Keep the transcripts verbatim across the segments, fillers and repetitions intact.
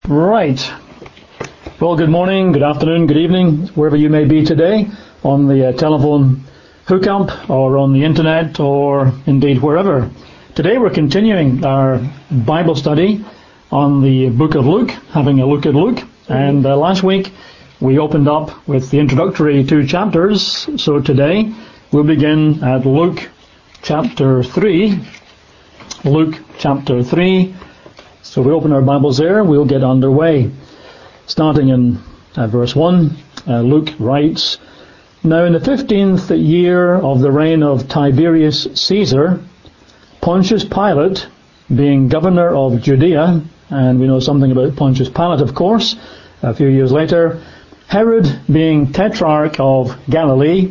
Right. Well, good morning, good afternoon, good evening, wherever you may be today, on the uh, telephone hookup or on the internet or indeed wherever. Today we're continuing our Bible study on the book of Luke, having a look at Luke. And uh, last week we opened up with the introductory two chapters. So today we'll begin at Luke chapter three. Luke chapter three. So we open our Bibles there, we'll get underway. Starting in uh, verse one, uh, Luke writes, Now in the fifteenth year of the reign of Tiberius Caesar, Pontius Pilate, being governor of Judea, and we know something about Pontius Pilate, of course, a few years later, Herod, being tetrarch of Galilee,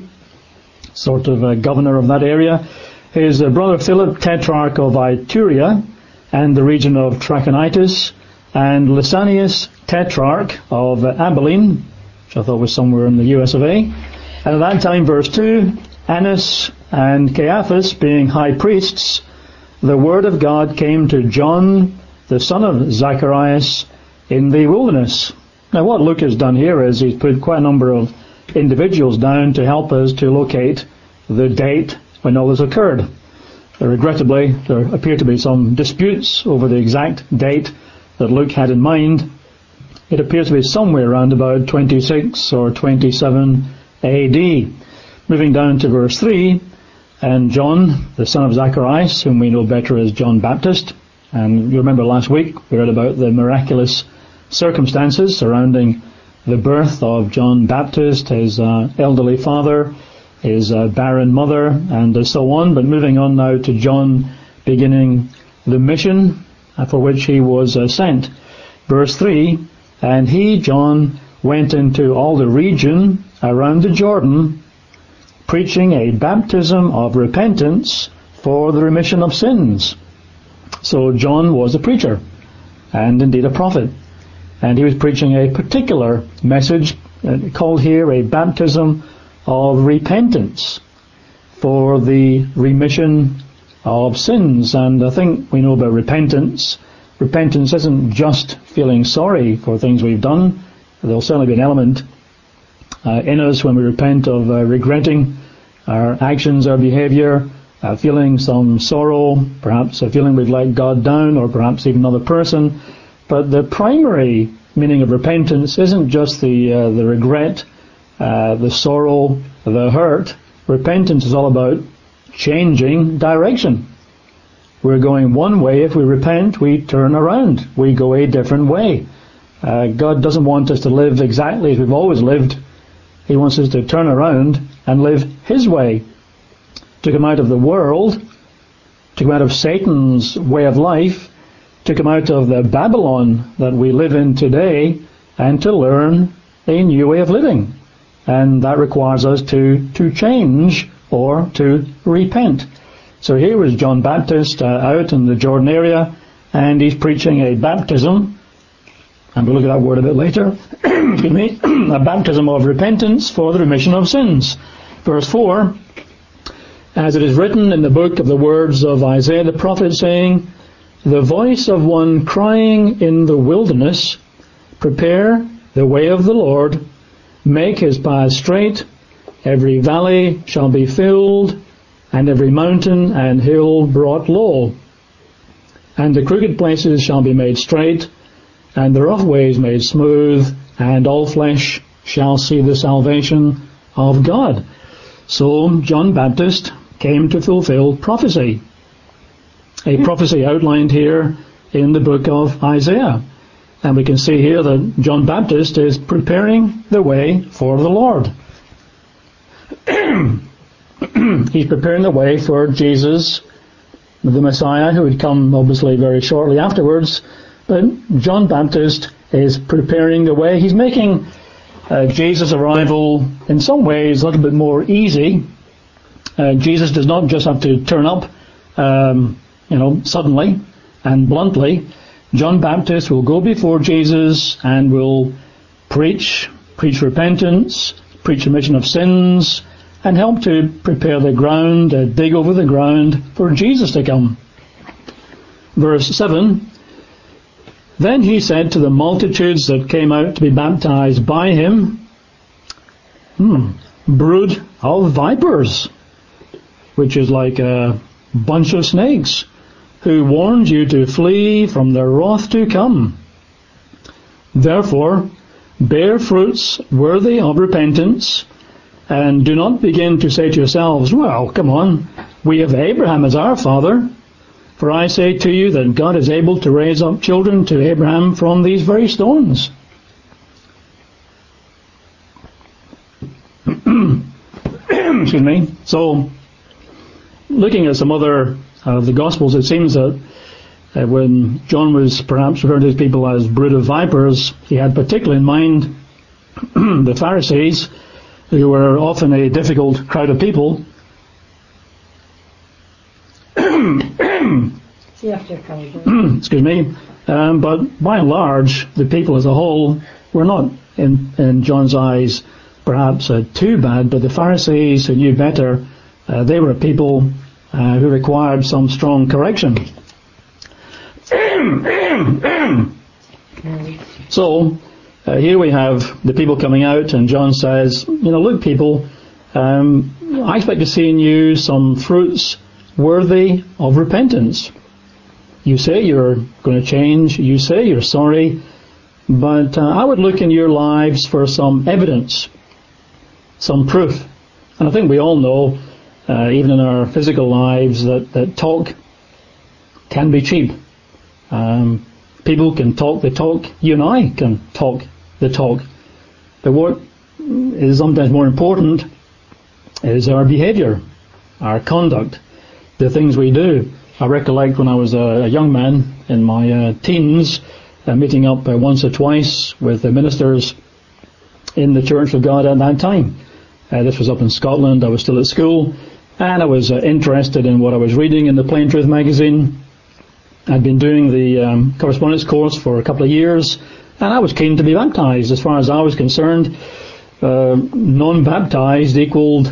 sort of a governor of that area, his uh, brother Philip, tetrarch of Iturea, and the region of Trachonitis, and Lysanias, tetrarch of Abilene, which I thought was somewhere in the U S of A. And at that time, verse two, Annas and Caiaphas, being high priests, the word of God came to John, the son of Zacharias, in the wilderness. Now what Luke has done here is he's put quite a number of individuals down to help us to locate the date when all this occurred. Regrettably, there appear to be some disputes over the exact date that Luke had in mind. It appears to be somewhere around about twenty-six or twenty-seven A D. Moving down to verse three, and John, the son of Zacharias, whom we know better as John Baptist, and you remember last week we read about the miraculous circumstances surrounding the birth of John Baptist, his uh, elderly father, his uh, barren mother, and uh, so on. But moving on now to John beginning the mission uh, for which he was uh, sent. Verse three, And he, John, went into all the region around the Jordan, preaching a baptism of repentance for the remission of sins. So John was a preacher, and indeed a prophet. And he was preaching a particular message uh, called here a baptism of repentance for the remission of sins. And I think we know about repentance. Repentance isn't just feeling sorry for things we've done. There'll certainly be an element uh, in us when we repent of uh, regretting our actions, our behavior, uh, feeling some sorrow, perhaps a feeling we've let God down, or perhaps even another person. But the primary meaning of repentance isn't just the uh, the regret, Uh, the sorrow, the hurt. Repentance is all about changing direction. We're going one way. If we repent, we turn around. We go a different way. Uh, God doesn't want us to live exactly as we've always lived. He wants us to turn around and live His way. To come out of the world, to come out of Satan's way of life, to come out of the Babylon that we live in today, and to learn a new way of living. And that requires us to, to change or to repent. So here was John Baptist uh, out in the Jordan area, and he's preaching a baptism, and we'll look at that word a bit later, excuse me, a baptism of repentance for the remission of sins. Verse four, As it is written in the book of the words of Isaiah the prophet, saying, The voice of one crying in the wilderness, Prepare the way of the Lord, Make his path straight, every valley shall be filled, and every mountain and hill brought low. And the crooked places shall be made straight, and the rough ways made smooth, and all flesh shall see the salvation of God. So John Baptist came to fulfill prophecy. A prophecy outlined here in the book of Isaiah. And we can see here that John Baptist is preparing the way for the Lord. He's preparing the way for Jesus, the Messiah, who would come obviously very shortly afterwards. But John Baptist is preparing the way. He's making uh, Jesus' arrival in some ways a little bit more easy. Uh, Jesus does not just have to turn up, um, you know, suddenly and bluntly. John Baptist will go before Jesus and will preach, preach repentance, preach remission of sins, and help to prepare the ground, uh, dig over the ground for Jesus to come. Verse seven, Then he said to the multitudes that came out to be baptized by him, hmm, brood of vipers, which is like a bunch of snakes, who warned you to flee from the wrath to come. Therefore, bear fruits worthy of repentance, and do not begin to say to yourselves, well, come on, we have Abraham as our father. For I say to you that God is able to raise up children to Abraham from these very stones. Excuse me. So, looking at some other of uh, the Gospels, it seems that uh, when John was perhaps referring to these people as brood of vipers, he had particularly in mind the Pharisees, who were often a difficult crowd of people. Excuse me. Um, but by and large, the people as a whole were not, in, in John's eyes, perhaps uh, too bad, but the Pharisees who knew better, uh, they were people uh, who required some strong correction. So, uh, here we have the people coming out, and John says, you know, look people, um, I expect to see in you some fruits worthy of repentance. You say you're going to change, you say you're sorry, but uh, I would look in your lives for some evidence, some proof. And I think we all know, uh, even in our physical lives, that, that talk can be cheap. Um, people can talk the talk, you and I can talk the talk. But what is sometimes more important is our behaviour, our conduct, the things we do. I recollect when I was a, a young man in my uh, teens, uh, meeting up uh, once or twice with the ministers in the Church of God at that time. Uh, this was up in Scotland. I was still at school, and I was uh, interested in what I was reading in the Plain Truth magazine. I'd been doing the um, correspondence course for a couple of years, and I was keen to be baptized. As far as I was concerned, uh, non-baptized equaled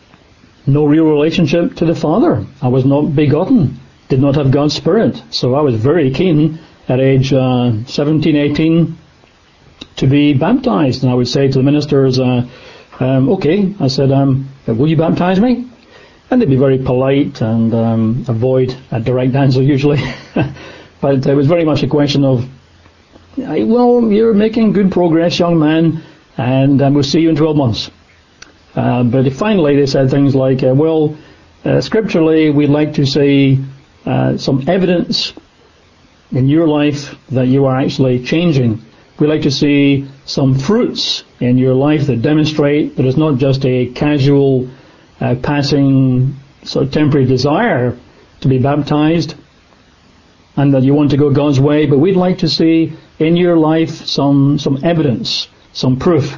no real relationship to the Father. I was not begotten, did not have God's Spirit. So I was very keen at age uh, seventeen, eighteen to be baptized. And I would say to the ministers, uh, um, okay, I said, um, will you baptize me? And they'd be very polite and um, avoid a direct answer usually. But it was very much a question of, well, you're making good progress, young man, and um, we'll see you in twelve months. Uh, but finally they said things like, uh, well, uh, scripturally we'd like to see uh, some evidence in your life that you are actually changing. We'd like to see some fruits in your life that demonstrate that it's not just a casual, uh, passing, sort of temporary desire to be baptized and that you want to go God's way, but we'd like to see in your life some, some evidence, some proof.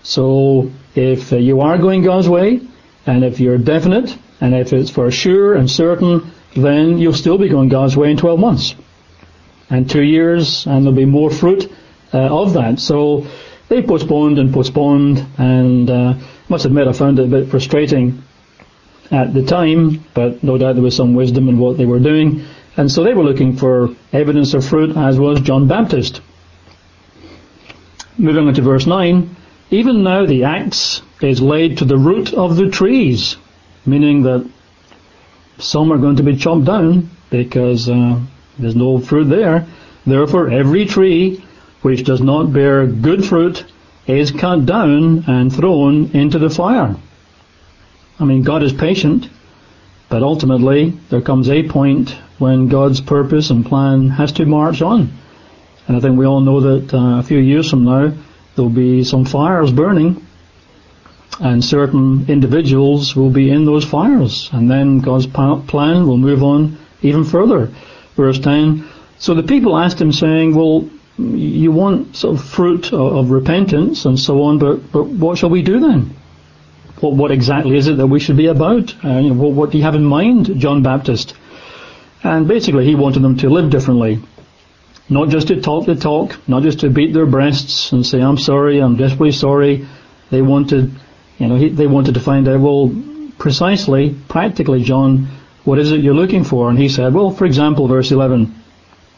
So if uh, you are going God's way, and if you're definite, and if it's for sure and certain, then you'll still be going God's way in twelve months. And two years, and there'll be more fruit uh, of that. So they postponed and postponed, and uh, must admit I found it a bit frustrating at the time, but no doubt there was some wisdom in what they were doing. And so they were looking for evidence of fruit, as was John Baptist. Moving on to verse nine. Even now the axe is laid to the root of the trees, meaning that some are going to be chopped down because uh, there's no fruit there. Therefore every tree which does not bear good fruit is cut down and thrown into the fire. I mean, God is patient, but ultimately there comes a point when God's purpose and plan has to march on. And I think we all know that uh, a few years from now there'll be some fires burning, and certain individuals will be in those fires, and then God's plan will move on even further. Verse ten, so the people asked him saying, well, you want sort of fruit of, of repentance and so on, but, but what shall we do then? What, what exactly is it that we should be about? Uh, you know, what, what do you have in mind, John Baptist? And basically he wanted them to live differently. Not just to talk the talk, not just to beat their breasts and say, I'm sorry, I'm desperately sorry. They wanted, you know, he, they wanted to find out, well, precisely, practically, John, what is it you're looking for? And he said, well, for example, verse eleven,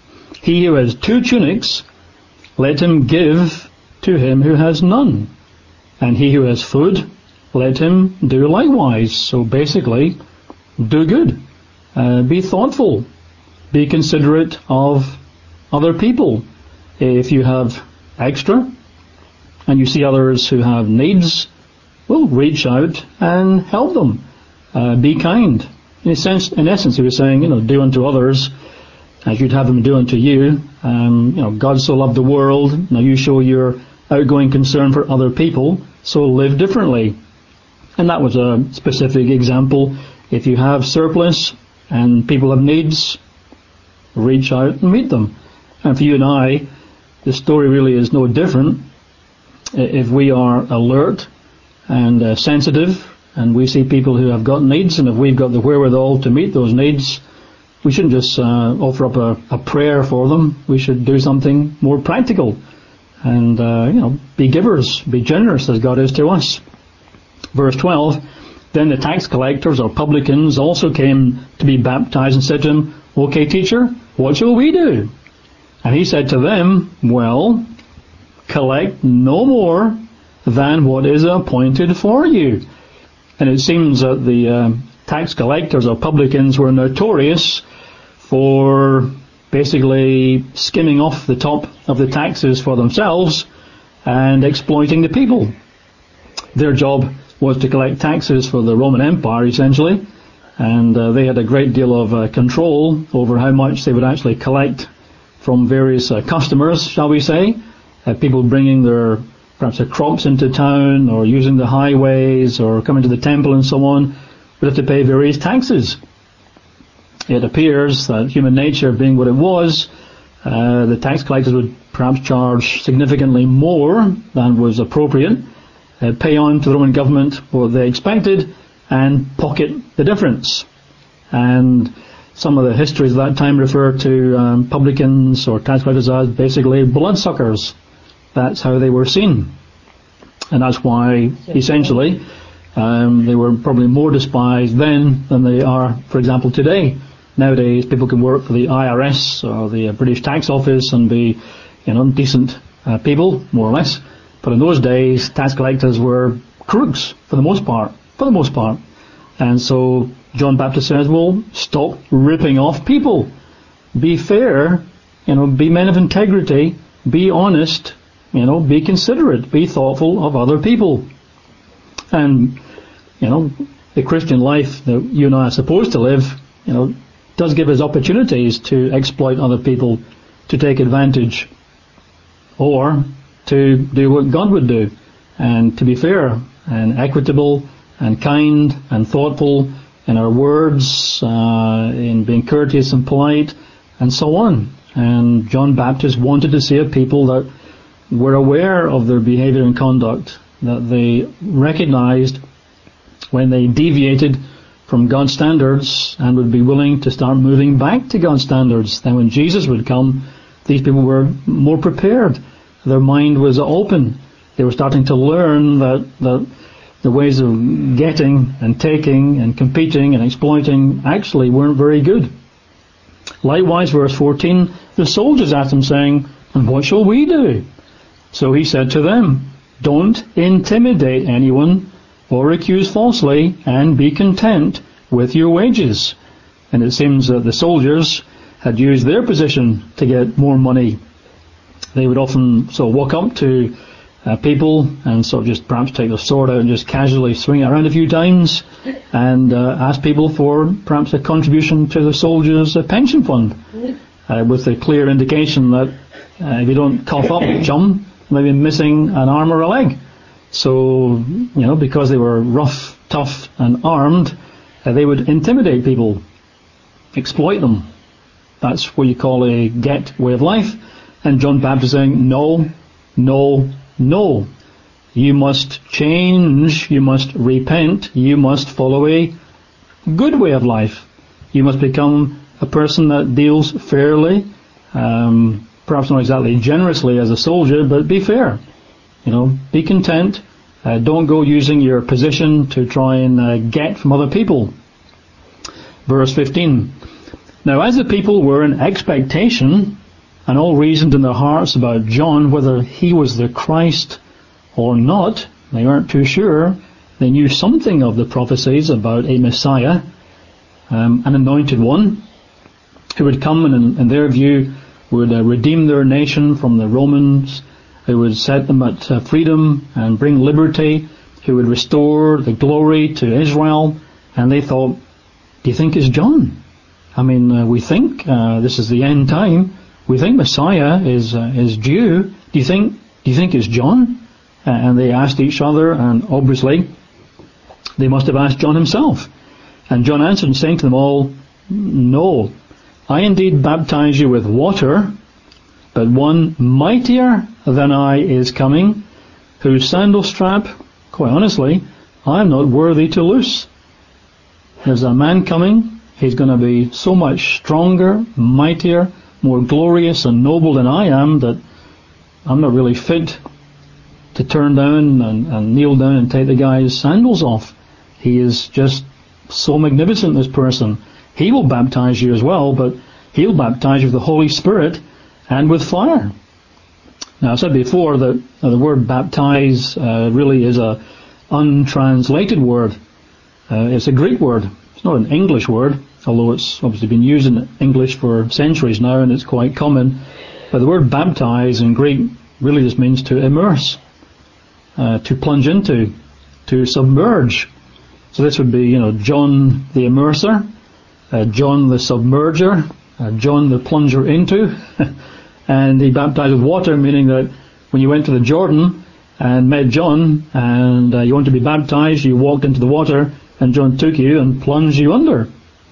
He who has two tunics, let him give to him who has none. And he who has food, let him do likewise. So basically, do good. Uh, be thoughtful. Be considerate of other people. If you have extra and you see others who have needs, well, reach out and help them. Uh, be kind. In a sense, in essence, he was saying, you know, do unto others as you'd have them do unto you. Um, you know, God so loved the world. Now you show your outgoing concern for other people, so live differently. And that was a specific example. If you have surplus and people have needs, reach out and meet them. And for you and I, the story really is no different. If we are alert and uh, sensitive, and we see people who have got needs, and if we've got the wherewithal to meet those needs, we shouldn't just uh, offer up a, a prayer for them. We should do something more practical and, uh, you know, be givers, be generous as God is to us. Verse twelve, then the tax collectors or publicans also came to be baptized and said to him, okay, teacher, what shall we do? And he said to them, well, collect no more than what is appointed for you. And it seems that the uh, tax collectors or publicans were notorious for basically skimming off the top of the taxes for themselves and exploiting the people. Their job was to collect taxes for the Roman Empire, essentially, and uh, they had a great deal of uh, control over how much they would actually collect from various uh, customers, shall we say, uh, people bringing their perhaps their crops into town or using the highways or coming to the temple and so on, would have to pay various taxes. It appears that human nature being what it was, uh, the tax collectors would perhaps charge significantly more than was appropriate, uh, pay on to the Roman government what they expected, and pocket the difference. And some of the histories of that time refer to um, publicans or tax collectors as basically bloodsuckers. That's how they were seen. And that's why, essentially, um, they were probably more despised then than they are, for example, today. Nowadays, people can work for the I R S or the British Tax Office and be, you know, decent uh, people, more or less. But in those days, tax collectors were crooks, for the most part. For the most part. And so, John Baptist says, well, stop ripping off people. Be fair, you know, be men of integrity, be honest, you know, be considerate, be thoughtful of other people. And, you know, the Christian life that you and I are supposed to live, you know, does give us opportunities to exploit other people, to take advantage, or to do what God would do, and to be fair and equitable and kind and thoughtful in our words, uh, in being courteous and polite, and so on. And John Baptist wanted to see a people that were aware of their behavior and conduct, that they recognized when they deviated from God's standards and would be willing to start moving back to God's standards. Then when Jesus would come, these people were more prepared. Their mind was open. They were starting to learn that, that the ways of getting and taking and competing and exploiting actually weren't very good. Likewise, verse fourteen, the soldiers asked him, saying, and what shall we do? So he said to them, don't intimidate anyone or accuse falsely, and be content with your wages. And it seems that the soldiers had used their position to get more money. They would often sort of walk up to uh, people and sort of just perhaps take their sword out and just casually swing it around a few times and uh, ask people for perhaps a contribution to the soldiers' uh, pension fund, uh, with the clear indication that uh, if you don't cough up, chum, you may be missing an arm or a leg. So, you know, because they were rough, tough and armed, uh, they would intimidate people, exploit them. That's what you call a get way of life. And John Baptist saying, no, no, no. You must change, you must repent, you must follow a good way of life. You must become a person that deals fairly, um, perhaps not exactly generously as a soldier, but be fair. You know, be content. Uh, don't go using your position to try and uh, get from other people. Verse fifteen. Now as the people were in expectation, and all reasoned in their hearts about John whether he was the Christ or not. They weren't too sure. They knew something of the prophecies about a Messiah, um, an anointed one, who would come and in, in their view would uh, redeem their nation from the Romans, who would set them at uh, freedom and bring liberty, who would restore the glory to Israel. And they thought, do you think it's John? I mean, uh, we think uh, this is the end time. We think Messiah is uh, is due. Do you think? Do you think it's John? Uh, and they asked each other, and obviously they must have asked John himself. And John answered, saying to them all, no, I indeed baptize you with water, but one mightier than I is coming, whose sandal strap, quite honestly, I am not worthy to loose. There's a man coming. He's going to be so much stronger, mightier, more glorious and noble than I am, that I'm not really fit to turn down and, and kneel down and take the guy's sandals off. He is just so magnificent, this person. He will baptize you as well, but he'll baptize you with the Holy Spirit and with fire. Now, I said before that uh, the word baptize uh, really is a untranslated word. Uh, it's a Greek word. It's not an English word, although it's obviously been used in English for centuries now and it's quite common. But the word baptize in Greek really just means to immerse, uh, to plunge into, to submerge. So this would be, you know, John the immerser, uh, John the submerger, uh, John the plunger into. And he baptized with water, meaning that when you went to the Jordan and met John and uh, you wanted to be baptized, you walked into the water and John took you and plunged you under.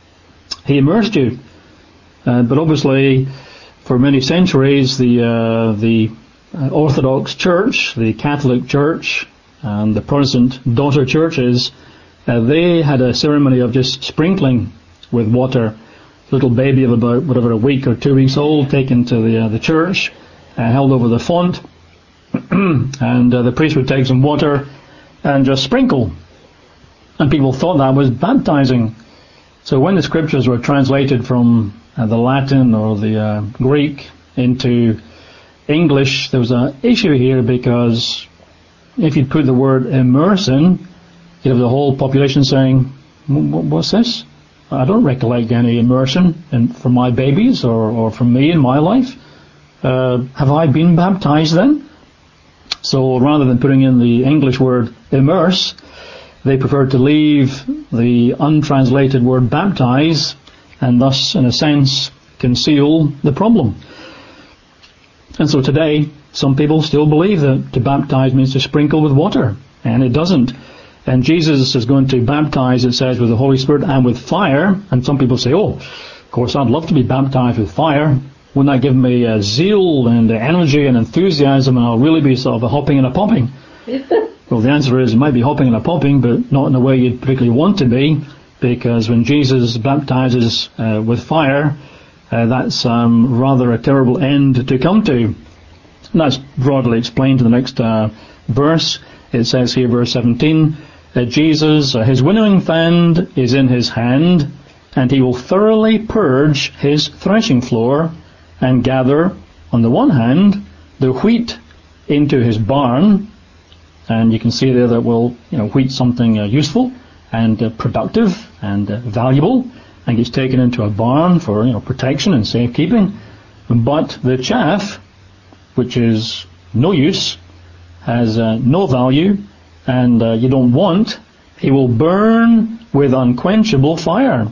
He immersed you. Uh, but obviously, for many centuries, the uh, the uh, Orthodox Church, the Catholic Church, and the Protestant daughter churches, uh, they had a ceremony of just sprinkling with water. Little baby of about whatever a week or two weeks old, taken to the uh, the church, uh, held over the font, and uh, the priest would take some water and just sprinkle. And people thought that was baptizing. So when the scriptures were translated from uh, the Latin or the uh, Greek into English, there was an issue here, because if you'd put the word immerse in, you'd have the whole population saying, what's this? I don't recollect any immersion in, from my babies or, or from me in my life. Uh, have I been baptized then? So rather than putting in the English word immerse, they preferred to leave the untranslated word baptize, and thus, in a sense, conceal the problem. And so today, some people still believe that to baptize means to sprinkle with water, and it doesn't. And Jesus is going to baptize, it says, with the Holy Spirit and with fire. And some people say, oh, of course, I'd love to be baptized with fire. Wouldn't that give me uh, zeal and uh, energy and enthusiasm, and I'll really be sort of a hopping and a popping? Well, the answer is, you might be hopping and a popping, but not in the way you'd particularly want to be, because when Jesus baptizes uh, with fire, uh, that's um, rather a terrible end to come to. And that's broadly explained in the next uh, verse. It says here, verse seventeen, that Jesus, uh, his winnowing fan is in his hand, and he will thoroughly purge his threshing floor and gather, on the one hand, the wheat into his barn. And you can see there that, well, you know, wheat's something uh, useful and uh, productive and uh, valuable, and gets taken into a barn for, you know, protection and safekeeping. But the chaff, which is no use, has uh, no value, and uh, you don't want, he will burn with unquenchable fire.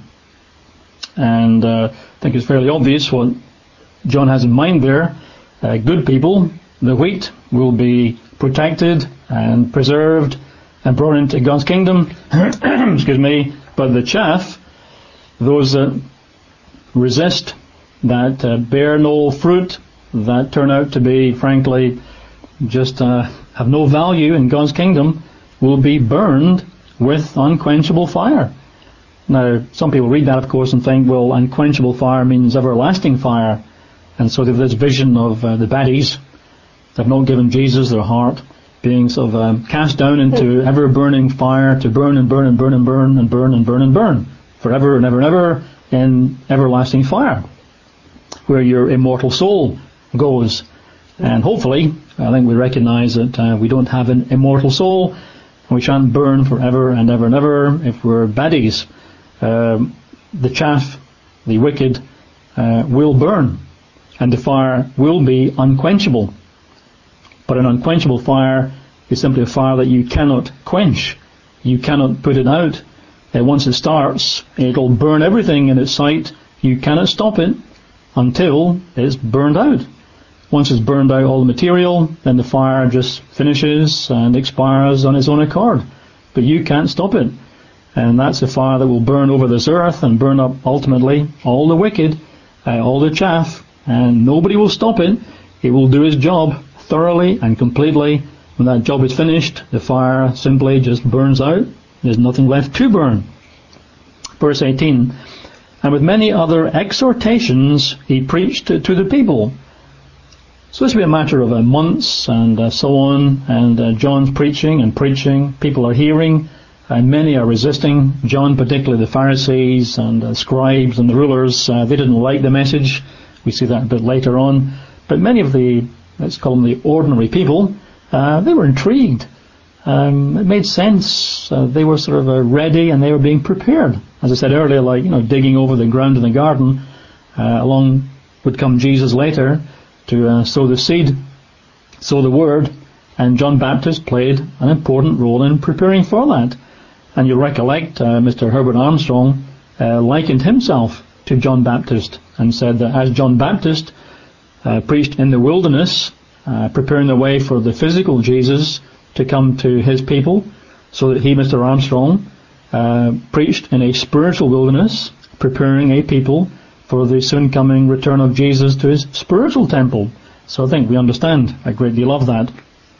And uh, I think it's fairly obvious what John has in mind there. Uh, good people, the wheat, will be protected and preserved and brought into God's kingdom. Excuse me. But the chaff, those that resist, that uh, bear no fruit, that turn out to be, frankly, just uh, have no value in God's kingdom, will be burned with unquenchable fire. Now, some people read that, of course, and think, well, unquenchable fire means everlasting fire. And so they have this vision of uh, the baddies that have not given Jesus their heart, being sort of um, cast down into ever-burning fire to burn and burn and burn and burn and burn and burn and burn forever and ever and ever in everlasting fire, where your immortal soul goes. And hopefully, I think we recognize that uh, we don't have an immortal soul, and we shan't burn forever and ever and ever if we're baddies. Uh, the chaff, the wicked, uh, will burn, and the fire will be unquenchable. But an unquenchable fire is simply a fire that you cannot quench. You cannot put it out. And once it starts, it'll burn everything in its sight. You cannot stop it until it's burned out. Once it's burned out all the material, then the fire just finishes and expires on its own accord. But you can't stop it. And that's a fire that will burn over this earth and burn up ultimately all the wicked, uh, all the chaff, and nobody will stop it. It will do its job thoroughly and completely. When that job is finished, the fire simply just burns out. There's nothing left to burn. Verse eighteen, and with many other exhortations he preached to, to the people. So this will be a matter of uh, months and uh, so on, and uh, John's preaching and preaching. People are hearing, and many are resisting. John, particularly the Pharisees and uh, scribes and the rulers, uh, they didn't like the message. We see that a bit later on. But many of the, let's call them the ordinary people, uh, they were intrigued. Um, it made sense. Uh, they were sort of uh, ready, and they were being prepared. As I said earlier, like, you know, digging over the ground in the garden. Uh, along would come Jesus later to uh, sow the seed, sow the word, and John Baptist played an important role in preparing for that. And you'll recollect uh, Mister Herbert Armstrong uh, likened himself to John Baptist and said that as John Baptist uh, preached in the wilderness, uh, preparing the way for the physical Jesus to come to his people, so that he, Mister Armstrong, uh, preached in a spiritual wilderness, preparing a people for the soon coming return of Jesus to his spiritual temple. So I think we understand a great deal of that.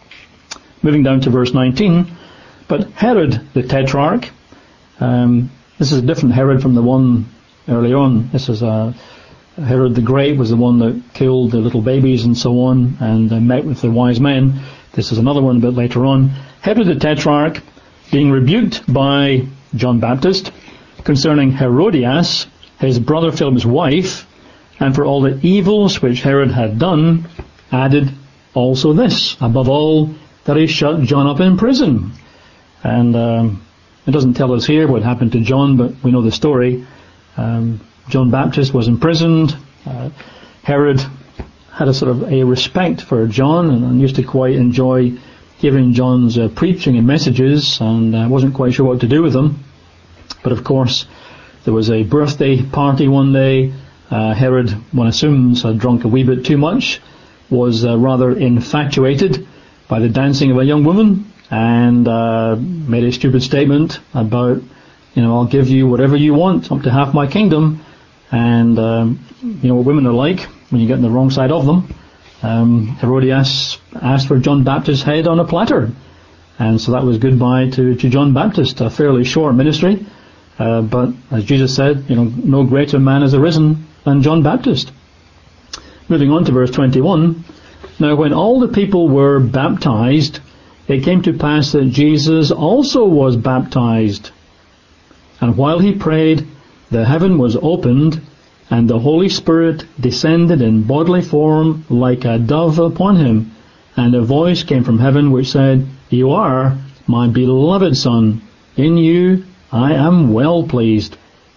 Moving down to verse nineteen, but Herod the Tetrarch, um, this is a different Herod from the one early on. This is a Herod the Great was the one that killed the little babies and so on, and uh, met with the wise men. This is another one a bit later on. Herod the Tetrarch, being rebuked by John Baptist concerning Herodias, his brother Philip's wife, and for all the evils which Herod had done, added also this, above all, that he shut John up in prison. And um, it doesn't tell us here what happened to John, but we know the story. Um, John Baptist was imprisoned. Uh, Herod had a sort of a respect for John and, and used to quite enjoy hearing John's uh, preaching and messages, and uh, wasn't quite sure what to do with them. But of course, there was a birthday party one day. Uh, Herod, one assumes, had drunk a wee bit too much, was uh, rather infatuated by the dancing of a young woman, and uh, made a stupid statement about, you know, I'll give you whatever you want, up to half my kingdom. And um, you know what women are like when you get on the wrong side of them. Um, Herodias asked for John Baptist's head on a platter, and so that was goodbye to, to John Baptist. A fairly short ministry, uh, but as Jesus said, you know, no greater man has arisen than John Baptist. Moving on to verse twenty-one. Now when all the people were baptized, it came to pass that Jesus also was baptized. And while he prayed, the heaven was opened, and the Holy Spirit descended in bodily form like a dove upon him. And a voice came from heaven which said, You are my beloved Son. In you I am well pleased.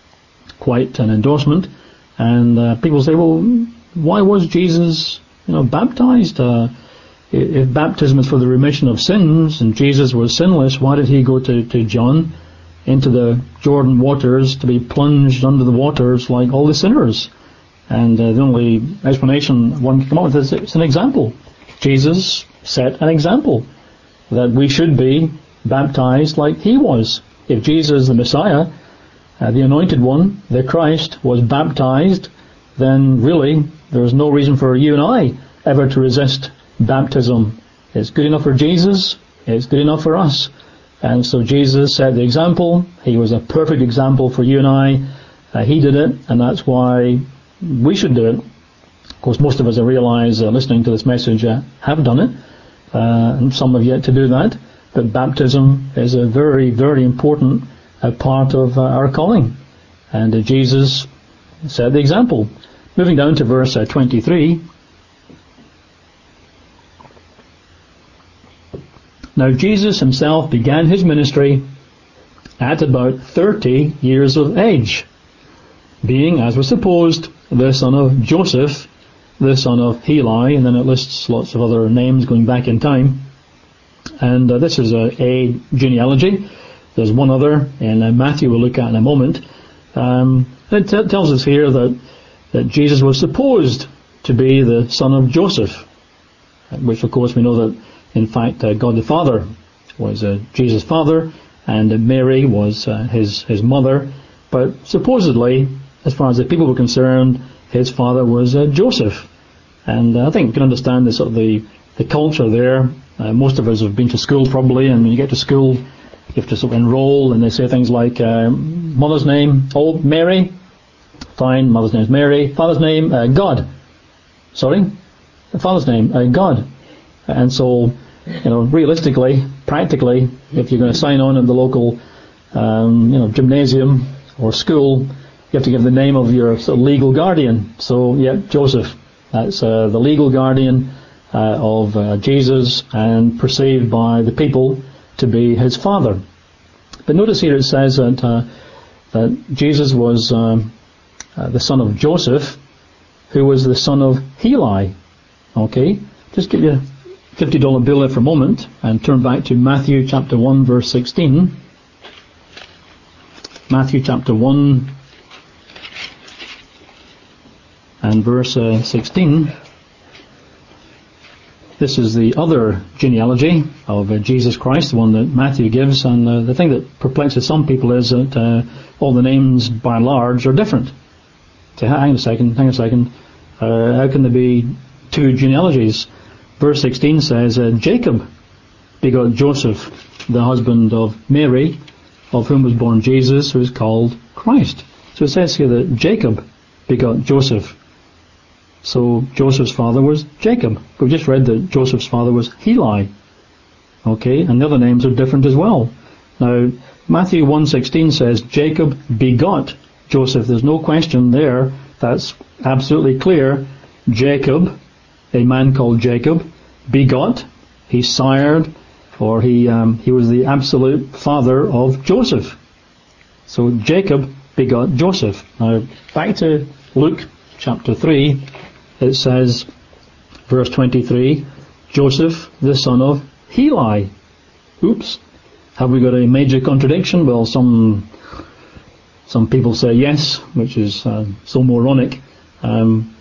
Quite an endorsement. And uh, people say, well, why was Jesus, you know, baptized? Uh, if baptism is for the remission of sins, and Jesus was sinless, why did he go to, to John into the Jordan waters to be plunged under the waters like all the sinners? And uh, the only explanation one can come up with is it's an example. Jesus set an example that we should be baptized like he was. If Jesus, the Messiah, uh, the Anointed One, the Christ, was baptized, then really there's no reason for you and I ever to resist baptism. It's good enough for Jesus, it's good enough for us. And so Jesus set the example. He was a perfect example for you and I. Uh, he did it, and that's why we should do it. Of course, most of us, I realize, uh, listening to this message, uh, have done it, uh, and some have yet to do that. But baptism is a very, very important uh, part of uh, our calling. And uh, Jesus set the example. Moving down to verse uh, twenty-three. Now Jesus himself began his ministry at about thirty years of age, being, as was supposed, the son of Joseph, the son of Heli, and then it lists lots of other names going back in time. And uh, this is a, a genealogy. There's one other, and uh, Matthew we'll look at in a moment. Um, it t- tells us here that, that Jesus was supposed to be the son of Joseph, which of course we know that in fact uh, God the Father was uh, Jesus' father, and uh, Mary was uh, his his mother. But supposedly, as far as the people were concerned, his father was uh, Joseph. And uh, I think we can understand the sort of the, the culture there. Uh, most of us have been to school probably, and when you get to school, you have to sort of enroll, and they say things like uh, mother's name, oh, Mary, fine, mother's name is Mary, father's name, uh, God. Sorry? The father's name, uh, God. And so, you know, realistically, practically, if you're going to sign on at the local, um, you know, gymnasium or school, you have to give the name of your sort of legal guardian. So, yeah, Joseph. That's uh, the legal guardian uh, of uh, Jesus, and perceived by the people to be his father. But notice here it says that uh, that Jesus was um, uh, the son of Joseph, who was the son of Heli. Okay, just give you a fifty dollar bill there for a moment and turn back to Matthew chapter one verse sixteen. Matthew chapter one and verse uh, sixteen. This is the other genealogy of uh, Jesus Christ, the one that Matthew gives, and uh, the thing that perplexes some people is that uh, all the names by and large are different. So hang on a second, hang on a second. Uh, how can there be two genealogies? Verse sixteen says, uh, Jacob begot Joseph, the husband of Mary, of whom was born Jesus, who is called Christ. So it says here that Jacob begot Joseph. So Joseph's father was Jacob. We've just read that Joseph's father was Heli. Okay, and the other names are different as well. Now, Matthew one sixteen says Jacob begot Joseph. There's no question there. That's absolutely clear. Jacob, a man called Jacob, begot, he sired, or he um, he was the absolute father of Joseph. So Jacob begot Joseph. Now, back to Luke chapter three. It says, verse twenty-three, Joseph, the son of Heli. Oops. Have we got a major contradiction? Well, some some people say yes, which is uh, so moronic. Um,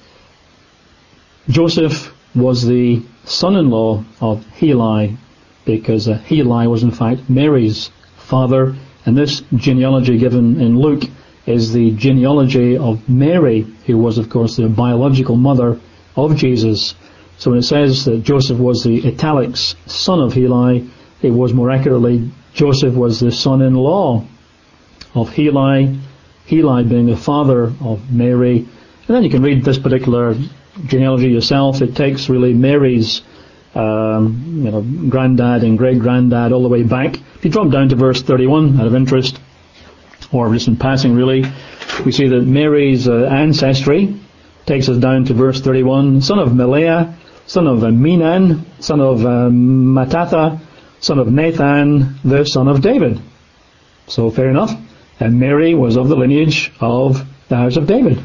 Joseph was the son-in-law of Heli, because uh, Heli was in fact Mary's father, and this genealogy given in Luke is the genealogy of Mary, who was of course the biological mother of Jesus. So when it says that Joseph was the italics son of Heli, it was more accurately Joseph was the son-in-law of Heli, Heli being the father of Mary. And then you can read this particular genealogy yourself. It takes really Mary's um, you know, granddad and great-granddad all the way back. If you drop down to verse thirty-one, out of interest, or just in passing really, we see that Mary's uh, ancestry takes us down to verse thirty-one. Son of Melea, son of uh, Menan, son of uh, Mattatha, son of Nathan, the son of David. So fair enough. And Mary was of the lineage of the house of David.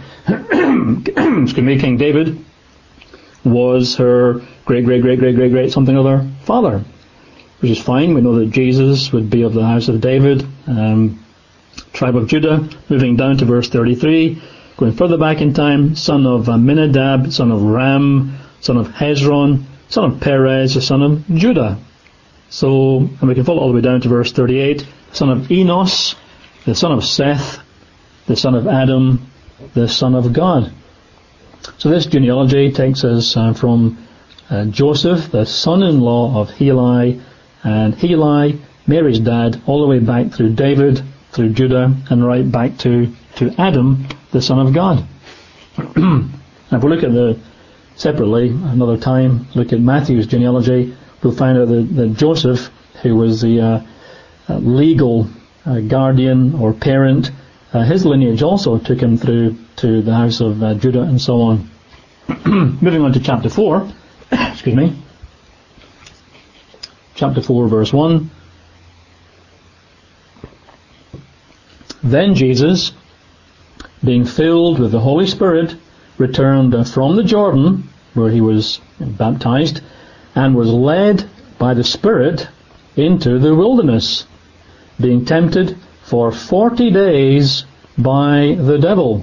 Excuse me, King David was her great, great, great, great, great, great something other father, which is fine. We know that Jesus would be of the house of David. Um, tribe of Judah, moving down to verse thirty-three, going further back in time, son of Aminadab, son of Ram, son of Hezron, son of Perez, the son of Judah. So, and we can follow all the way down to verse thirty-eight, son of Enos, the son of Seth, the son of Adam, the son of God. So this genealogy takes us uh, from uh, Joseph, the son-in-law of Heli, and Heli, Mary's dad, all the way back through David, through Judah, and right back to, to Adam, the son of God. Now if we look at the, separately, another time, look at Matthew's genealogy, we'll find out that, that Joseph, who was the uh, uh, legal uh, guardian or parent, uh, his lineage also took him through to the house of uh, Judah and so on. Moving on to chapter four, excuse me. chapter four, verse one. Then Jesus, being filled with the Holy Spirit, returned from the Jordan, where he was baptized, and was led by the Spirit into the wilderness, being tempted for forty days by the devil.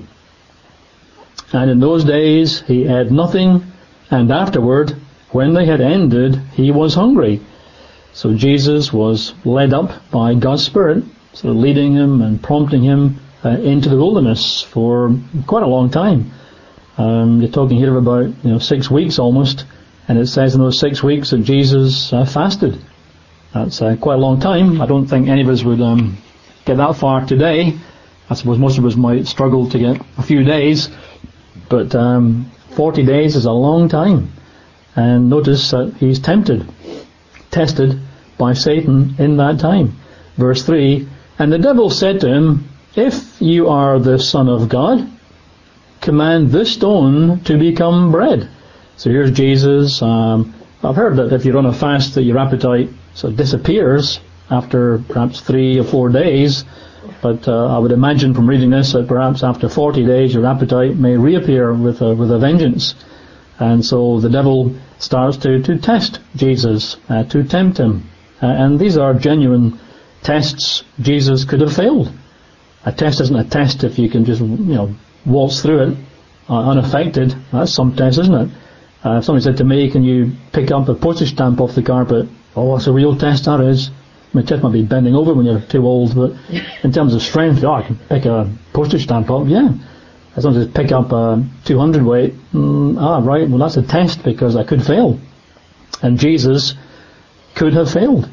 And in those days he ate nothing, and afterward, when they had ended, he was hungry. So Jesus was led up by God's Spirit, so leading him and prompting him uh, into the wilderness for quite a long time. Um, you're talking here about you know six weeks almost, and it says in those six weeks that Jesus uh, fasted. That's uh, quite a long time. I don't think any of us would um, get that far today. I suppose most of us might struggle to get a few days, but um, forty days is a long time. And notice that he's tempted, tested by Satan in that time. Verse three, and the devil said to him, if you are the Son of God, command this stone to become bread. So here's Jesus. Um, I've heard that if you're on a fast that your appetite sort of disappears after perhaps three or four days. But uh, I would imagine from reading this that perhaps after forty days your appetite may reappear with a, with a vengeance. And so the devil starts to, to test Jesus, uh, to tempt him. Uh, and these are genuine tests. Jesus could have failed. A test isn't a test if you can just, you know, waltz through it uh, unaffected. That's some test, isn't it? Uh, if somebody said to me, can you pick up a postage stamp off the carpet? Oh, it's a real test, that is. I mean, test might be bending over when you're too old, but in terms of strength, oh, I can pick a postage stamp up, yeah. As long as I pick up a two hundred weight, mm, ah, right, well that's a test because I could fail. And Jesus could have failed.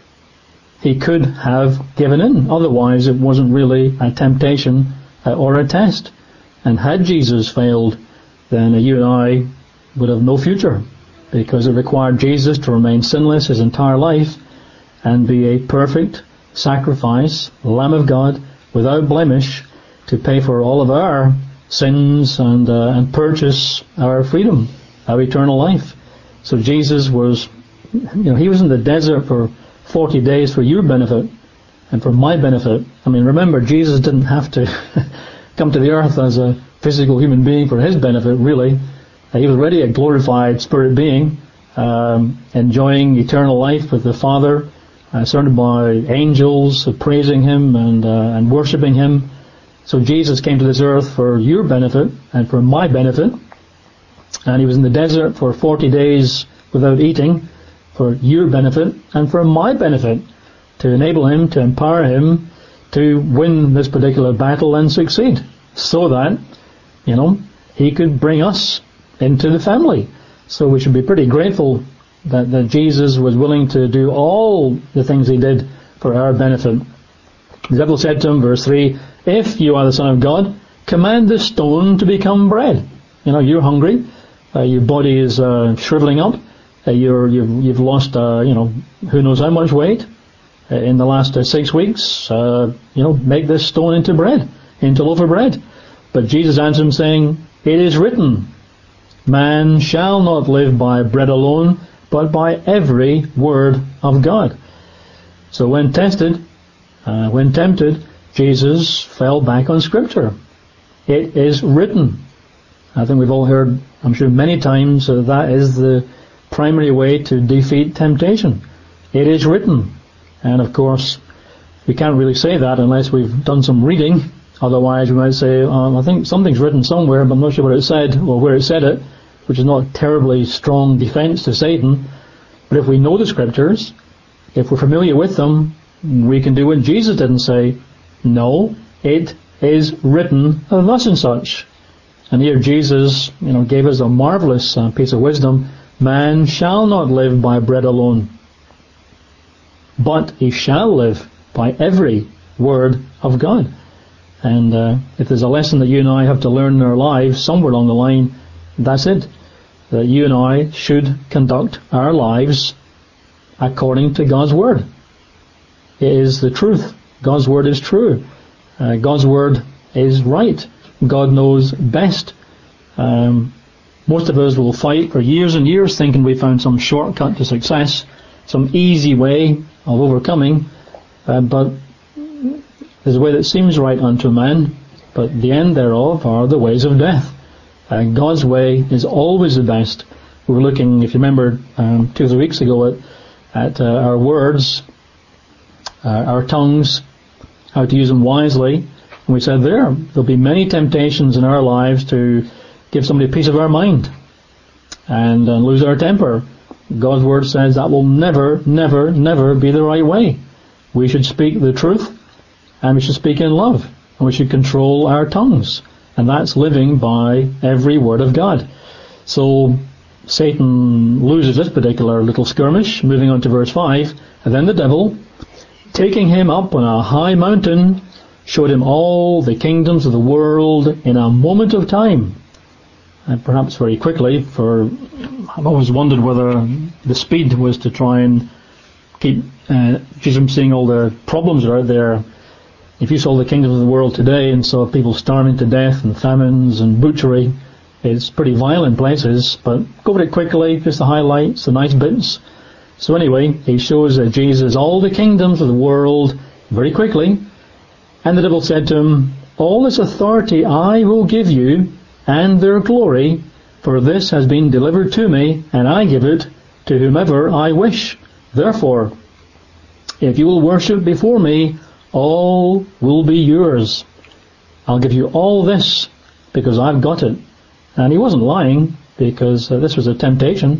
He could have given in. Otherwise, it wasn't really a temptation uh, or a test. And had Jesus failed, then you and I would have no future, because it required Jesus to remain sinless his entire life and be a perfect sacrifice, Lamb of God, without blemish, to pay for all of our sins and uh, and purchase our freedom, our eternal life. So Jesus was, you know, he was in the desert for forty days for your benefit and for my benefit. I mean, remember, Jesus didn't have to come to the earth as a physical human being for his benefit, really. Uh, he was already a glorified spirit being, um, enjoying eternal life with the Father, uh, surrounded by angels uh, praising him and uh, and worshipping him. So Jesus came to this earth for your benefit and for my benefit. And he was in the desert for forty days without eating for your benefit and for my benefit, to enable him, to empower him to win this particular battle and succeed, so that, you know, he could bring us into the family. So we should be pretty grateful that, that Jesus was willing to do all the things he did for our benefit. The devil said to him, verse three, if you are the Son of God, command this stone to become bread. You know, you're hungry, uh, your body is uh, shriveling up, uh, you're, you've, you've lost, uh, you know, who knows how much weight uh, in the last uh, six weeks. Uh, you know, make this stone into bread, into loaf of bread. But Jesus answered him saying, it is written, man shall not live by bread alone, but by every word of God. So when tested, uh, when tempted, Jesus fell back on Scripture. It is written. I think we've all heard, I'm sure many times, uh, that is the primary way to defeat temptation. It is written. And of course, we can't really say that unless we've done some reading. Otherwise, we might say, um, I think something's written somewhere, but I'm not sure what it said or where it said it, which is not a terribly strong defense to Satan. But if we know the Scriptures, if we're familiar with them, we can do what Jesus didn't say. No, it is written thus and such. And here Jesus, you know, gave us a marvelous uh, piece of wisdom. Man shall not live by bread alone, but he shall live by every word of God. And uh, if there's a lesson that you and I have to learn in our lives somewhere along the line, that's it. That you and I should conduct our lives according to God's Word. It is the truth. God's Word is true. Uh, God's Word is right. God knows best. Um, most of us will fight for years and years thinking we found some shortcut to success, some easy way of overcoming, uh, but there's a way that seems right unto man, but the end thereof are the ways of death. Uh, God's way is always the best. We were looking, if you remember, um, two or three weeks ago at, at uh, our words, uh, our tongues, how to use them wisely. And we said there, there'll be many temptations in our lives to give somebody a piece of our mind and uh, lose our temper. God's word says that will never, never, never be the right way. We should speak the truth, and we should speak in love, and we should control our tongues. And that's living by every word of God. So Satan loses this particular little skirmish, moving on to verse five. And then the devil, taking him up on a high mountain, showed him all the kingdoms of the world in a moment of time. And perhaps very quickly, for I've always wondered whether the speed was to try and keep uh, Jesus from seeing all the problems that are out there. If you saw the kingdoms of the world today and saw people starving to death and famines and butchery, it's pretty violent places, but go over it quickly, just the highlights, the nice bits. So anyway, he shows uh, Jesus all the kingdoms of the world very quickly, and the devil said to him, all this authority I will give you, and their glory, for this has been delivered to me, and I give it to whomever I wish. Therefore, if you will worship before me, all will be yours. I'll give you all this because I've got it. And he wasn't lying, because uh, this was a temptation.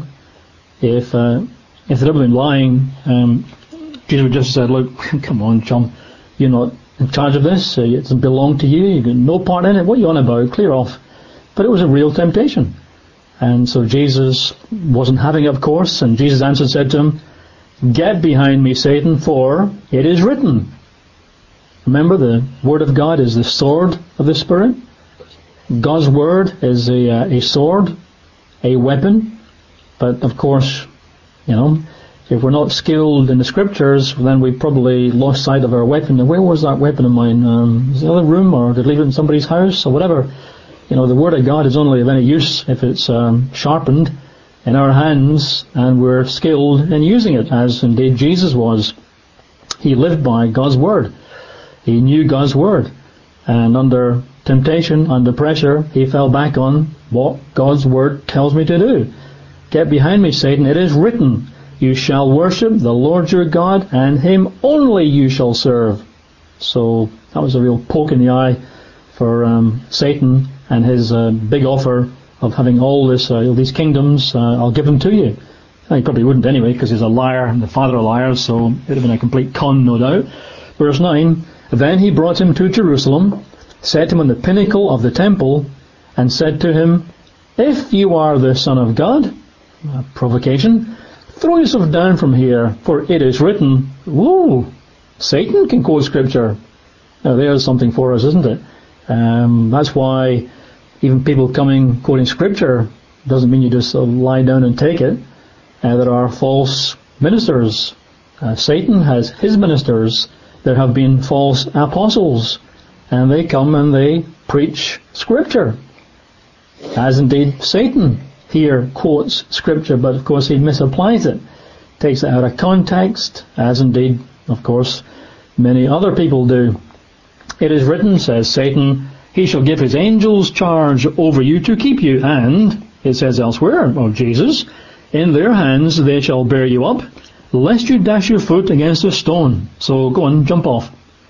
If uh, if they'd ever been lying, um, Jesus would just said, look, come on, chum, you're not in charge of this, it doesn't belong to you, you've got no part in it, what are you on about, clear off. But it was a real temptation. And so Jesus wasn't having it, of course, and Jesus answered and said to him, get behind me, Satan, for it is written. Remember, the Word of God is the sword of the Spirit. God's Word is a, uh, a sword, a weapon. But of course, you know, if we're not skilled in the Scriptures, then we probably lost sight of our weapon. And where was that weapon of mine? Um, is it in the other room, or did I leave it in somebody's house, or whatever? You know, the Word of God is only of any use if it's um, sharpened in our hands and we're skilled in using it, as indeed Jesus was. He lived by God's Word. He knew God's Word. And under temptation, under pressure, he fell back on what God's Word tells me to do. Get behind me, Satan. It is written, you shall worship the Lord your God, and him only you shall serve. So that was a real poke in the eye for um, Satan and his uh, big offer of having all this, uh, these kingdoms. uh, I'll give them to you. And he probably wouldn't anyway, because he's a liar and the father of liars, so it would have been a complete con, no doubt. Verse nine, then he brought him to Jerusalem, set him on the pinnacle of the temple, and said to him, if you are the Son of God, uh, provocation, throw yourself down from here, for it is written. Whoa, Satan can quote Scripture. Now there's something for us, isn't it? Um, that's why even people coming quoting Scripture doesn't mean you just sort of lie down and take it. Uh, there are false ministers. Uh, Satan has his ministers. There have been false apostles, and they come and they preach Scripture, as indeed Satan here quotes Scripture, but of course he misapplies it, takes it out of context, as indeed, of course, many other people do. It is written, says Satan, he shall give his angels charge over you to keep you, and, it says elsewhere of Jesus, in their hands they shall bear you up, lest you dash your foot against a stone. So go on, jump off.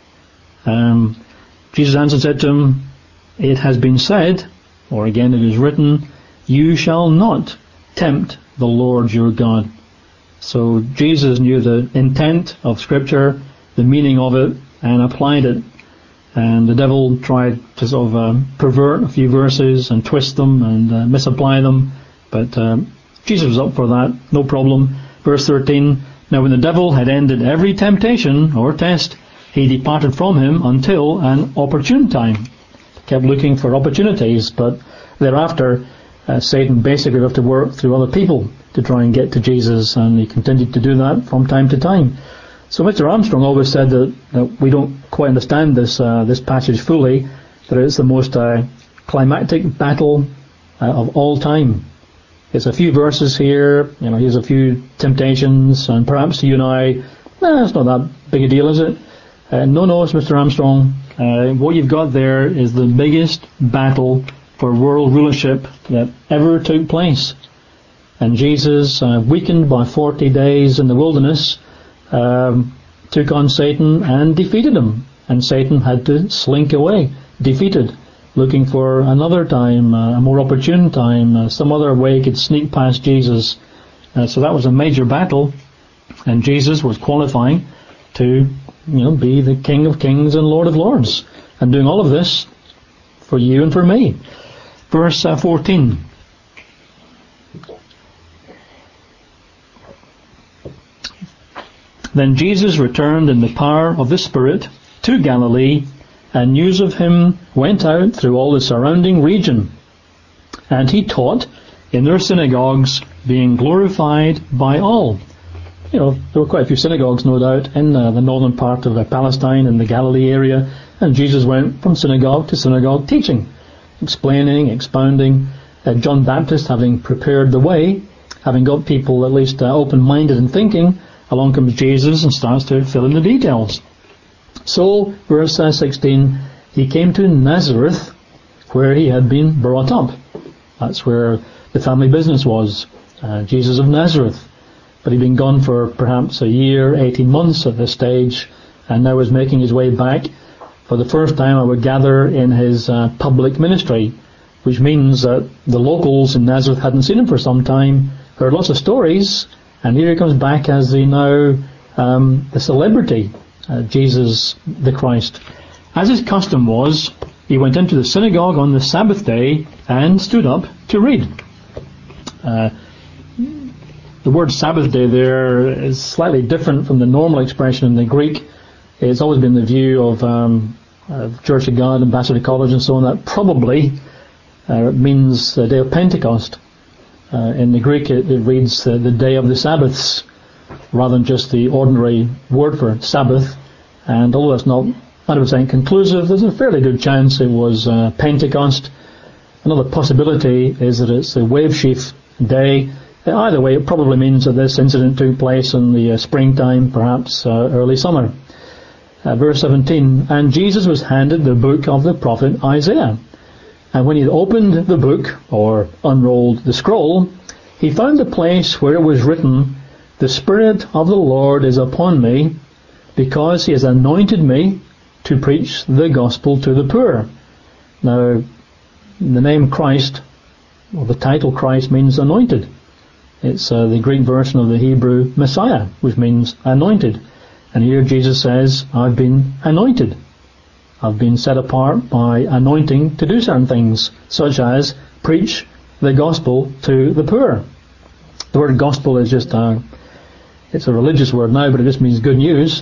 Um, Jesus answered and said to him, it has been said, or again it is written, you shall not tempt the Lord your God. So Jesus knew the intent of Scripture, the meaning of it, and applied it. And the devil tried to sort of uh, pervert a few verses and twist them and uh, misapply them. But uh, Jesus was up for that, no problem. Verse thirteen, now when the devil had ended every temptation or test, he departed from him until an opportune time. Kept looking for opportunities, but thereafter uh, Satan basically would have to work through other people to try and get to Jesus, and he continued to do that from time to time. So Mister Armstrong always said that, that we don't quite understand this uh, this passage fully, that it's the most uh, climactic battle uh, of all time. It's a few verses here, you know, here's a few temptations, and perhaps you and I, nah, it's not that big a deal, is it? Uh, no, no, it's Mister Armstrong. Uh, what you've got there is the biggest battle for world rulership that ever took place. And Jesus, uh, weakened by forty days in the wilderness, um, took on Satan and defeated him. And Satan had to slink away, defeated, looking for another time, uh, a more opportune time, uh, some other way he could sneak past Jesus. Uh, so that was a major battle, and Jesus was qualifying to, you know, be the King of Kings and Lord of Lords, and doing all of this for you and for me. Verse uh, fourteen. Then Jesus returned in the power of the Spirit to Galilee, and news of him went out through all the surrounding region. And he taught in their synagogues, being glorified by all. You know, there were quite a few synagogues, no doubt, in uh, the northern part of uh, Palestine and the Galilee area, and Jesus went from synagogue to synagogue teaching, explaining, expounding. Uh, John Baptist, having prepared the way, having got people at least uh, open-minded and thinking, along comes Jesus and starts to fill in the details. So, verse uh, sixteen, he came to Nazareth, where he had been brought up. That's where the family business was, uh, Jesus of Nazareth. But he'd been gone for perhaps a year, eighteen months at this stage, and now was making his way back. For the first time, I would gather, in his uh, public ministry, which means that the locals in Nazareth hadn't seen him for some time, heard lots of stories, and here he comes back as the now um, the celebrity, uh, Jesus the Christ. As his custom was, he went into the synagogue on the Sabbath day and stood up to read. Uh, the word Sabbath day there is slightly different from the normal expression in the Greek. It's always been the view of um, uh, Church of God, Ambassador College and so on, that probably uh, means the day of Pentecost. Uh, in the Greek it, it reads uh, the day of the Sabbaths, rather than just the ordinary word for Sabbath. And although that's not one hundred percent conclusive, there's a fairly good chance it was uh, Pentecost. Another possibility is that it's a wave sheaf day. Either way, it probably means that this incident took place in the uh, springtime, perhaps uh, early summer. Uh, verse seventeen, and Jesus was handed the book of the prophet Isaiah. And when he had opened the book, or unrolled the scroll, he found the place where it was written, the Spirit of the Lord is upon me, because he has anointed me to preach the gospel to the poor. Now, the name Christ, or the title Christ, means anointed. It's uh, the Greek version of the Hebrew Messiah, which means anointed. And here Jesus says, I've been anointed. I've been set apart by anointing to do certain things, such as preach the gospel to the poor. The word gospel is just a, it's a religious word now, but it just means good news.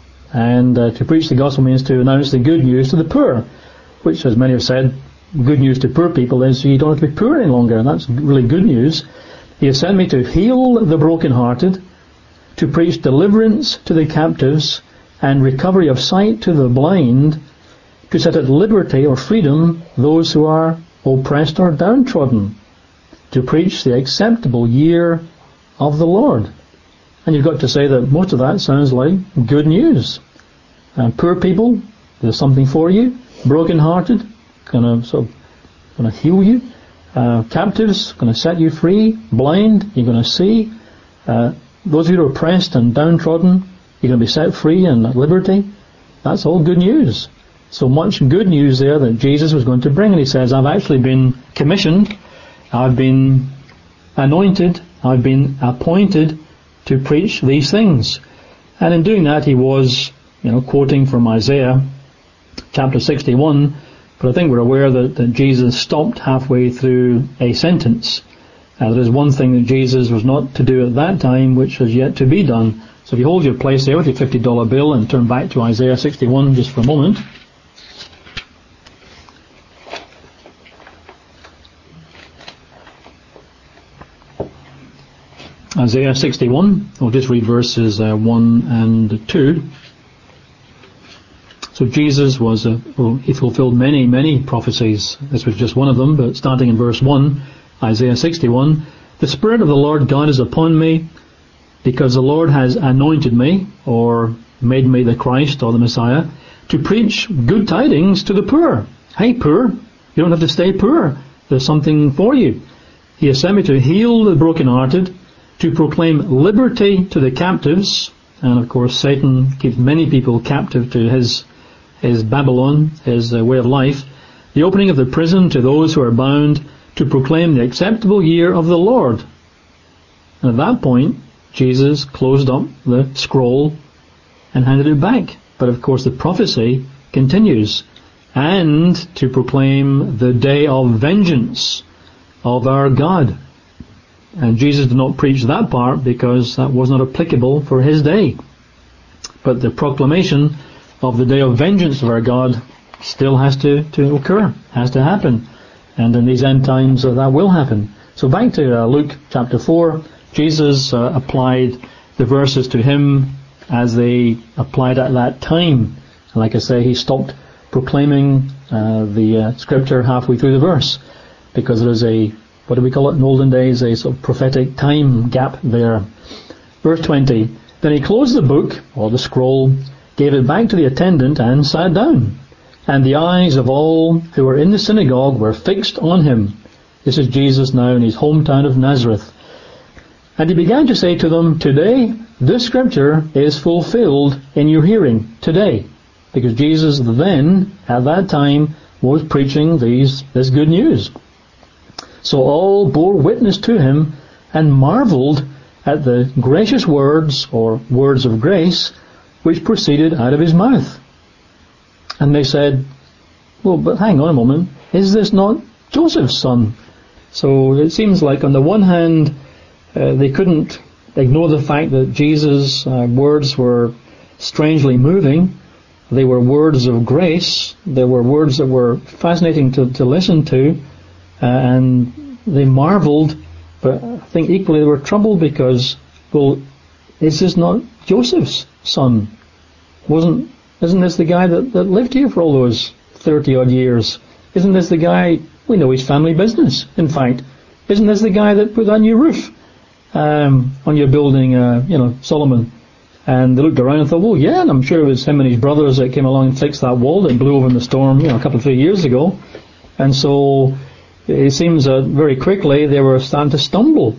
And uh, to preach the gospel means to announce the good news to the poor, which, as many have said, good news to poor people is you don't have to be poor any longer, and that's really good news. He has sent me to heal the brokenhearted, to preach deliverance to the captives, and recovery of sight to the blind, to set at liberty or freedom those who are oppressed or downtrodden, to preach the acceptable year of the Lord. And you've got to say that most of that sounds like good news. Uh, poor people, there's something for you. Brokenhearted, going to sort of going to heal you. Uh, captives, going to set you free. Blind, you're going to see. Uh, those who are oppressed and downtrodden, you're going to be set free and at liberty. That's all good news. So much good news there that Jesus was going to bring. And he says, I've actually been commissioned, I've been anointed, I've been appointed to preach these things. And in doing that, he was, you know, quoting from Isaiah chapter sixty-one, but I think we're aware that, that Jesus stopped halfway through a sentence. Uh, there is one thing that Jesus was not to do at that time, which was yet to be done. So if you hold your place there with your fifty dollar bill and turn back to Isaiah sixty-one just for a moment. Isaiah sixty-one, we'll just read verses uh, one and two. So Jesus was, uh, well, he fulfilled many, many prophecies. This was just one of them, but starting in verse one, Isaiah sixty-one, The Spirit of the Lord God is upon me, because the Lord has anointed me, or made me the Christ or the Messiah, to preach good tidings to the poor. Hey, poor, you don't have to stay poor. There's something for you. He has sent me to heal the brokenhearted, to proclaim liberty to the captives, and of course Satan keeps many people captive to his his Babylon, his uh, way of life, the opening of the prison to those who are bound, to proclaim the acceptable year of the Lord. And at that point, Jesus closed up the scroll and handed it back. But of course the prophecy continues. And to proclaim the day of vengeance of our God. And Jesus did not preach that part because that was not applicable for his day. But the proclamation of the day of vengeance of our God still has to, to occur, has to happen. And in these end times uh, that will happen. So back to uh, Luke chapter four, Jesus uh, applied the verses to him as they applied at that time. Like I say, he stopped proclaiming uh, the uh, scripture halfway through the verse, because there is a, what do we call it in olden days, a sort of prophetic time gap there. Verse twenty, then he closed the book, or the scroll, gave it back to the attendant, and sat down. And the eyes of all who were in the synagogue were fixed on him. This is Jesus now in his hometown of Nazareth. And he began to say to them, today this scripture is fulfilled in your hearing. Today. Because Jesus then, at that time, was preaching these this good news. So all bore witness to him and marveled at the gracious words, or words of grace, which proceeded out of his mouth. And they said, well, but hang on a moment, is this not Joseph's son? So it seems like on the one hand, uh, they couldn't ignore the fact that Jesus' uh, words were strangely moving. They were words of grace. They were words that were fascinating to, to listen to. Uh, and they marveled, but I think equally they were troubled because, well, is this not Joseph's son? Wasn't, isn't this the guy that, that lived here for all those thirty odd years? Isn't this the guy, we know his family business, in fact. Isn't this the guy that put that new roof um, on your building, uh, you know, Solomon? And they looked around and thought, well, yeah, and I'm sure it was him and his brothers that came along and fixed that wall that blew over in the storm, you know, a couple of three years ago. And so it seems that very quickly they were starting to stumble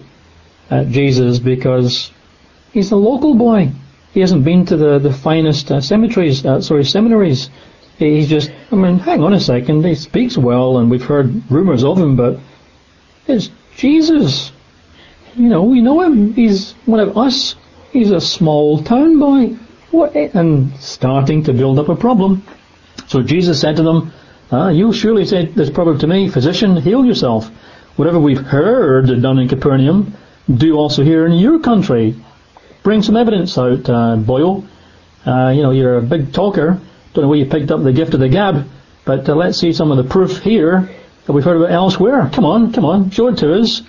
at Jesus because he's a local boy. He hasn't been to the, the finest uh, cemeteries, uh, sorry, seminaries. He's just, I mean, hang on a second, he speaks well and we've heard rumours of him, but it's Jesus. You know, we know him. He's one of us. He's a small town boy. What? And starting to build up a problem. So Jesus said to them, ah, you'll surely say this proverb to me, physician, heal yourself. Whatever we've heard done in Capernaum, do also here in your country. Bring some evidence out, uh, Boyle. Uh, you know, you're a big talker. Don't know where you picked up the gift of the gab, but uh, let's see some of the proof here that we've heard about elsewhere. Come on, come on, show it to us.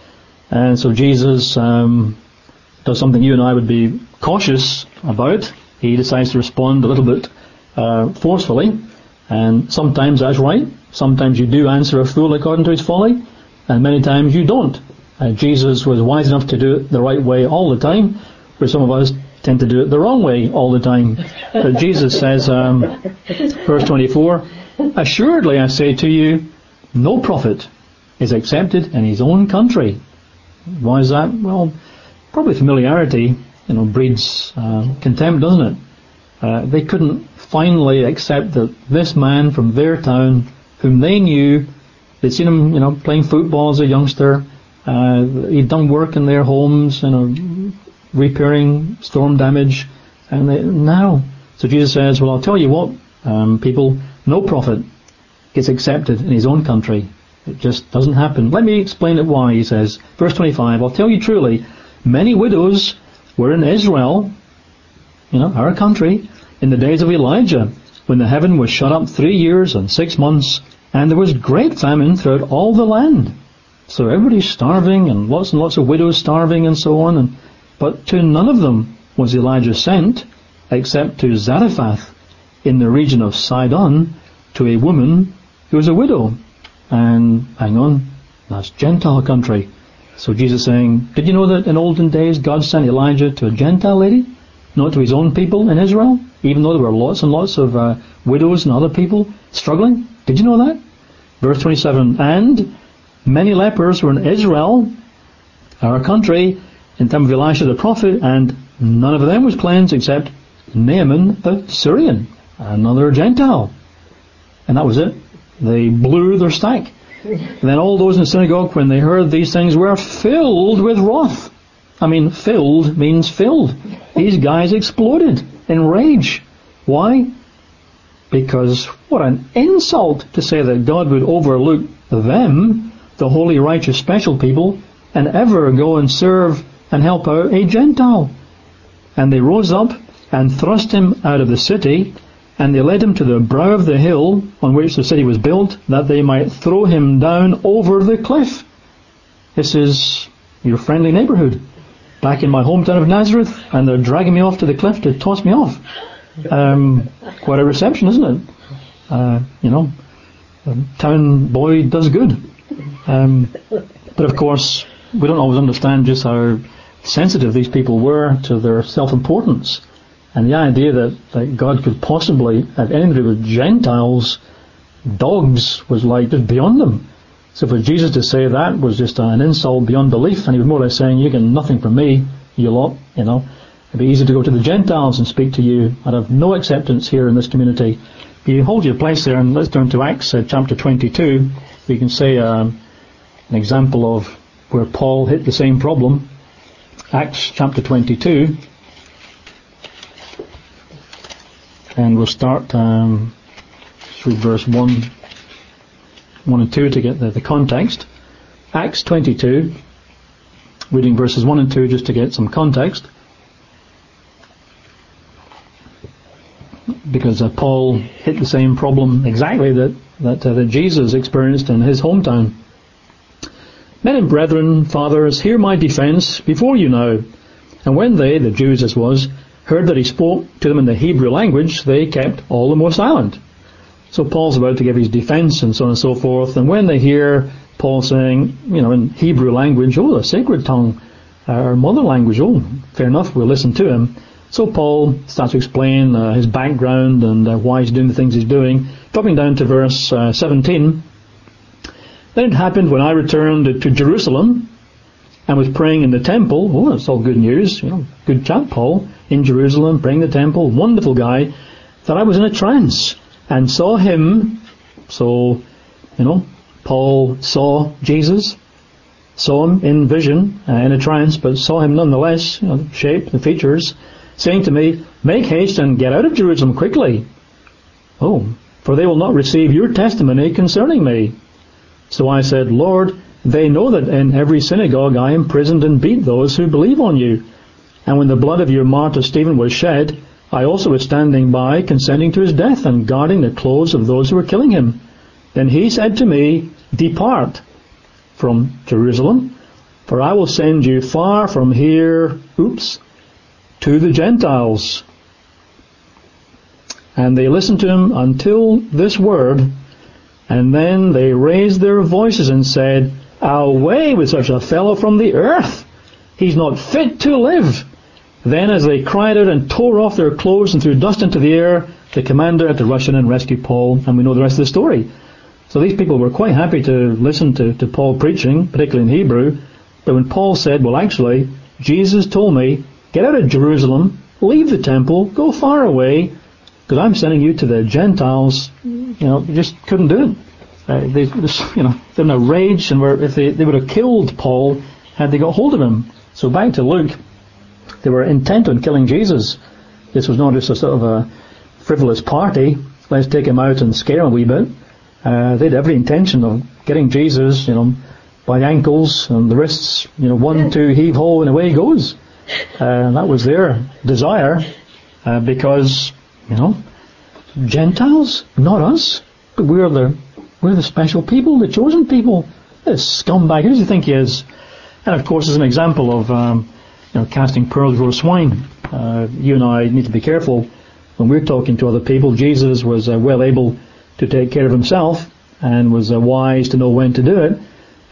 And so Jesus um, does something you and I would be cautious about. He decides to respond a little bit uh, forcefully, and sometimes that's right. Sometimes you do answer a fool according to his folly, and many times you don't. Uh, Jesus was wise enough to do it the right way all the time, where some of us tend to do it the wrong way all the time. But Jesus says, um, verse twenty-four, assuredly I say to you, no prophet is accepted in his own country. Why is that? Well, probably familiarity, you know, breeds uh, contempt, doesn't it? Uh, they couldn't finally accept that this man from their town, whom they knew, they'd seen him, you know, playing football as a youngster, uh, he'd done work in their homes, you know, repairing storm damage, and they, now, so Jesus says, well, I'll tell you what, um, people, no prophet gets accepted in his own country. It just doesn't happen. Let me explain it why, he says. Verse twenty-five, I'll tell you truly, many widows were in Israel, you know, our country, in the days of Elijah, when the heaven was shut up three years and six months, and there was great famine throughout all the land. So everybody's starving, and lots and lots of widows starving, and so on, and but to none of them was Elijah sent, except to Zarephath, in the region of Sidon, to a woman who was a widow. And, hang on, that's Gentile country. So Jesus is saying, did you know that in olden days God sent Elijah to a Gentile lady, not to his own people in Israel, even though there were lots and lots of uh, widows and other people struggling? Did you know that? Verse twenty-seven, and many lepers were in Israel, our country, in time of Elisha the prophet, and none of them was cleansed except Naaman the Syrian, another Gentile. And that was it. They blew their stack. And then all those in the synagogue, when they heard these things, were filled with wrath. I mean, filled means filled. These guys exploded in rage. Why? Because what an insult to say that God would overlook them, the holy, righteous, special people, and ever go and serve and help out a Gentile. And they rose up and thrust him out of the city, and they led him to the brow of the hill on which the city was built, that they might throw him down over the cliff. This is your friendly neighbourhood, back in my hometown of Nazareth, and they're dragging me off to the cliff to toss me off. Um, quite a reception, isn't it? Uh, you know, a town boy does good. Um, but of course, we don't always understand just how sensitive these people were to their self-importance. And the idea that, that God could possibly have anything to do with Gentiles, dogs, was like just beyond them. So for Jesus to say that was just an insult beyond belief, and he was more or less saying, you get nothing from me, you lot, you know. It'd be easy to go to the Gentiles and speak to you. I'd have no acceptance here in this community. You hold your place there, and let's turn to Acts uh, chapter twenty-two. We can say um, an example of where Paul hit the same problem. Acts chapter twenty-two. And we'll start um, through verse one, one and two to get the, the context. Acts twenty-two, reading verses one and two just to get some context. Because uh, Paul hit the same problem exactly that, that, uh, that Jesus experienced in his hometown. Men and brethren, fathers, hear my defence before you now. And when they, the Jews as was, heard that he spoke to them in the Hebrew language, they kept all the more silent. So Paul's about to give his defence and so on and so forth, and when they hear Paul saying, you know, in Hebrew language, oh, the sacred tongue, our mother language, oh, fair enough, we'll listen to him. So Paul starts to explain uh, his background and uh, why he's doing the things he's doing. Dropping down to verse uh, seventeen. Then it happened when I returned to Jerusalem and was praying in the temple. Oh, that's all good news. You know, good chap, Paul, in Jerusalem, praying in the temple, wonderful guy, that I was in a trance and saw him. So, you know, Paul saw Jesus, saw him in vision, uh, in a trance, but saw him nonetheless, you know, the shape, the features, saying to me, make haste and get out of Jerusalem quickly. Oh, for they will not receive your testimony concerning me. So I said, Lord, they know that in every synagogue I imprisoned and beat those who believe on you. And when the blood of your martyr Stephen was shed, I also was standing by, consenting to his death and guarding the clothes of those who were killing him. Then he said to me, depart from Jerusalem, for I will send you far from here, oops, to the Gentiles. And they listened to him until this word, and then they raised their voices and said, away with such a fellow from the earth! He's not fit to live. Then as they cried out and tore off their clothes and threw dust into the air, the commander had to rush in and rescue Paul, and we know the rest of the story. So these people were quite happy to listen to, to Paul preaching, particularly in Hebrew, but when Paul said, well actually, Jesus told me, get out of Jerusalem, leave the temple, go far away, because I'm sending you to the Gentiles, you know, they just couldn't do it. Uh, they just, you know, they're in a rage, and were, if they, they would have killed Paul had they got hold of him. So back to Luke, they were intent on killing Jesus. This was not just a sort of a frivolous party, let's take him out and scare him a wee bit. Uh, they had every intention of getting Jesus, you know, by the ankles and the wrists, you know, one, two, heave ho, and away he goes. Uh, that was their desire, uh, because, you know, Gentiles, not us, but we're the we're the special people, the chosen people. This scumbag, who does he think he is? And of course, as an example of um, you know, casting pearls before swine, uh, you and I need to be careful when we're talking to other people. Jesus was uh, well able to take care of himself and was uh, wise to know when to do it.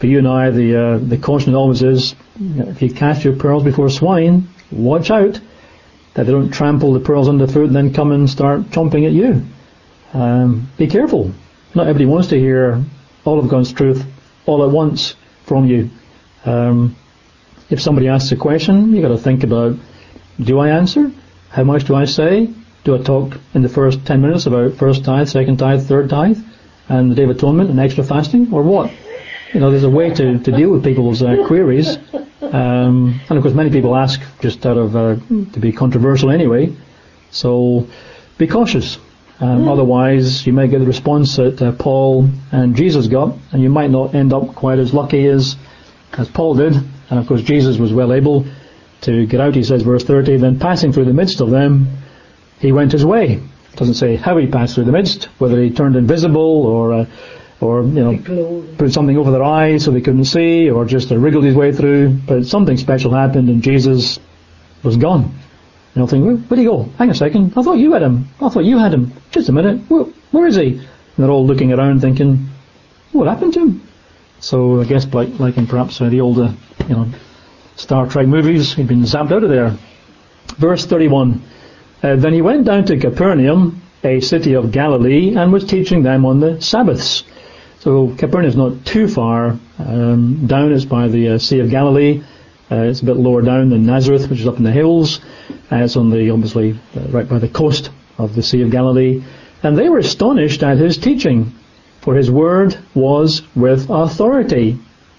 For you and I, the uh, the caution always is, you know, if you cast your pearls before swine, watch out that they don't trample the pearls underfoot and then come and start chomping at you. Um, be careful. Not everybody wants to hear all of God's truth all at once from you. Um, if somebody asks a question, you've got to think about, do I answer? How much do I say? Do I talk in the first ten minutes about first tithe, second tithe, third tithe, and the Day of Atonement and extra fasting, or what? You know, there's a way to, to deal with people's uh, queries. Um, and of course many people ask just out of, uh, to be controversial anyway. So, be cautious. Um, otherwise, you may get the response that uh, Paul and Jesus got, and you might not end up quite as lucky as, as Paul did. And of course Jesus was well able to get out, he says, verse thirty, then passing through the midst of them, he went his way. It doesn't say how he passed through the midst, whether he turned invisible or, uh, or you know, put something over their eyes so they couldn't see, or just uh, wriggled his way through. But something special happened, and Jesus was gone. And you'll think, where, where'd he go? Hang a second, I thought you had him. I thought you had him. Just a minute, where, where is he? And they're all looking around thinking, what happened to him? So I guess like, like in perhaps uh, the older, you know, Star Trek movies, he'd been zapped out of there. Verse thirty-one, uh, then he went down to Capernaum, a city of Galilee, and was teaching them on the Sabbaths. So Capernaum is not too far um, down. It's by the uh, Sea of Galilee. Uh, it's a bit lower down than Nazareth, which is up in the hills. Uh, it's on the, obviously, uh, right by the coast of the Sea of Galilee. And they were astonished at his teaching, for his word was with authority,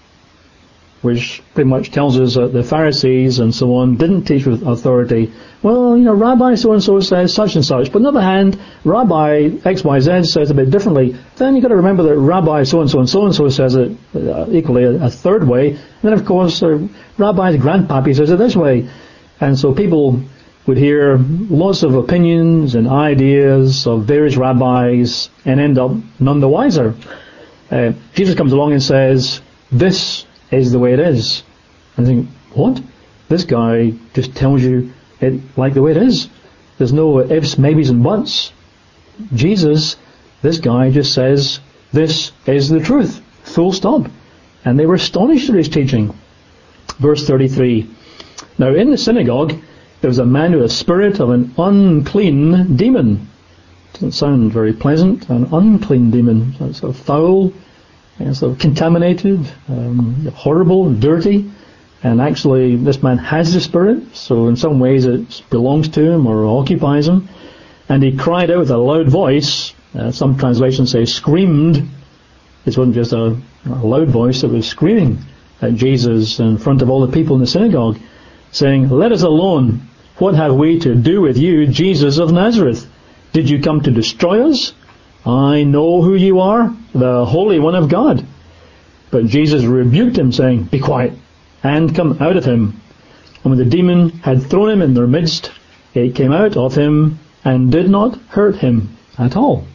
which pretty much tells us that the Pharisees and so on didn't teach with authority. Well, you know, Rabbi so-and-so says such and such, but on the other hand, Rabbi X Y Z says a bit differently. Then you've got to remember that Rabbi so-and-so and so-and-so says it uh, equally a, a third way. And then, of course, uh, Rabbi's grandpappy says it this way. And so people would hear lots of opinions and ideas of various rabbis and end up none the wiser. Uh, Jesus comes along and says, this is the way it is. And I think, what? This guy just tells you it like the way it is. There's no ifs, maybes and buts. Jesus, this guy just says, this is the truth. Full stop. And they were astonished at his teaching. Verse thirty-three. Now in the synagogue there was a man with a spirit of an unclean demon. Doesn't sound very pleasant. An unclean demon. Sort of foul, and sort of contaminated, um, horrible, dirty. And actually this man has the spirit, so in some ways it belongs to him or occupies him. And he cried out with a loud voice. Uh, some translations say screamed. This wasn't just a, a loud voice, it was screaming at Jesus in front of all the people in the synagogue, saying, let us alone. What have we to do with you, Jesus of Nazareth? Did you come to destroy us? I know who you are, the Holy One of God. But Jesus rebuked him, saying, be quiet, and come out of him. And when the demon had thrown him in their midst, it came out of him and did not hurt him at all.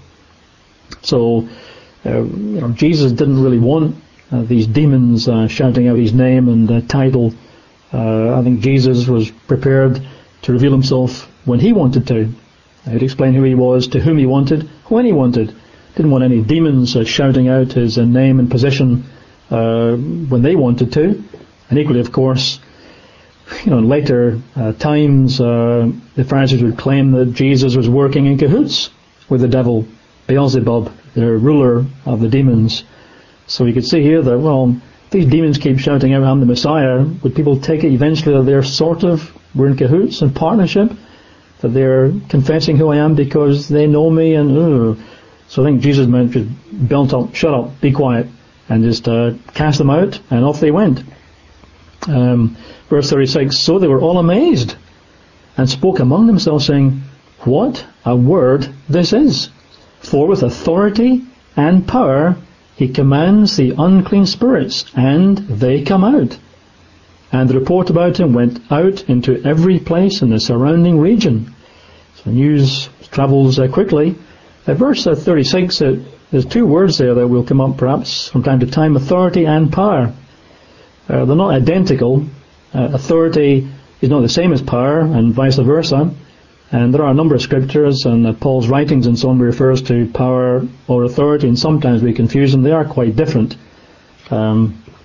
So, uh, you know, Jesus didn't really want uh, these demons uh, shouting out his name and uh, title. Uh, I think Jesus was prepared to reveal himself when he wanted to. He'd explain who he was, to whom he wanted, when he wanted. Didn't want any demons uh, shouting out his uh, name and position uh, when they wanted to. And equally, of course, you know, in later uh, times, uh, the Pharisees would claim that Jesus was working in cahoots with the devil, Beelzebub, the ruler of the demons. So you could see here that, well, if these demons keep shouting out, I'm the Messiah, would people take it eventually that they're sort of, we're in cahoots and partnership? That they're confessing who I am because they know me and, uh, so I think Jesus meant just belt up, shut up, be quiet, and just uh, cast them out, and off they went. Um, verse thirty-six, so they were all amazed, and spoke among themselves, saying, what a word this is! For with authority and power he commands the unclean spirits, and they come out. And the report about him went out into every place in the surrounding region. So news travels uh, quickly. At verse uh, thirty-six, uh, there's two words there that will come up perhaps from time to time, authority and power. Uh, they're not identical. Uh, authority is not the same as power, and vice versa. And there are a number of scriptures and uh, Paul's writings and so on refers to power or authority, and sometimes we confuse them. They are quite different. Um,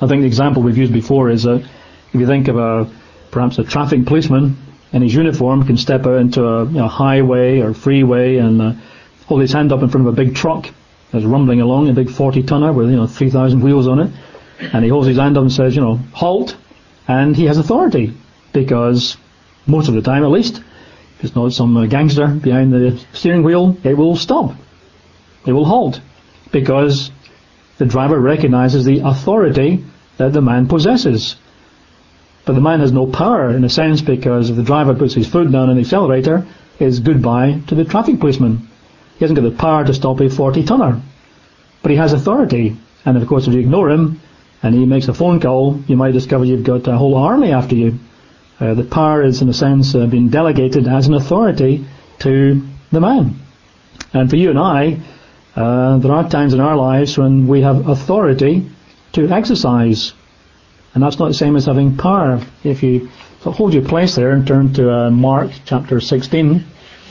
I think the example we've used before is that if you think of a perhaps a traffic policeman in his uniform can step out into a you know, highway or freeway and uh, hold his hand up in front of a big truck that's rumbling along, a big forty tonner with you know three thousand wheels on it, and he holds his hand up and says, you know, halt, and he has authority because most of the time, at least, if it's not some uh, gangster behind the steering wheel, it will stop. It will halt because the driver recognizes the authority that the man possesses. But the man has no power in a sense because if the driver puts his foot down on the accelerator, it's goodbye to the traffic policeman. He hasn't got the power to stop a forty tonner. But he has authority. And of course if you ignore him and he makes a phone call, you might discover you've got a whole army after you. Uh, the power is in a sense uh, being delegated as an authority to the man. And for you and I, uh, there are times in our lives when we have authority to exercise. And that's not the same as having power. If you so hold your place there and turn to uh, Mark chapter sixteen.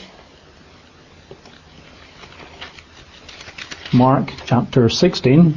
Mark chapter sixteen.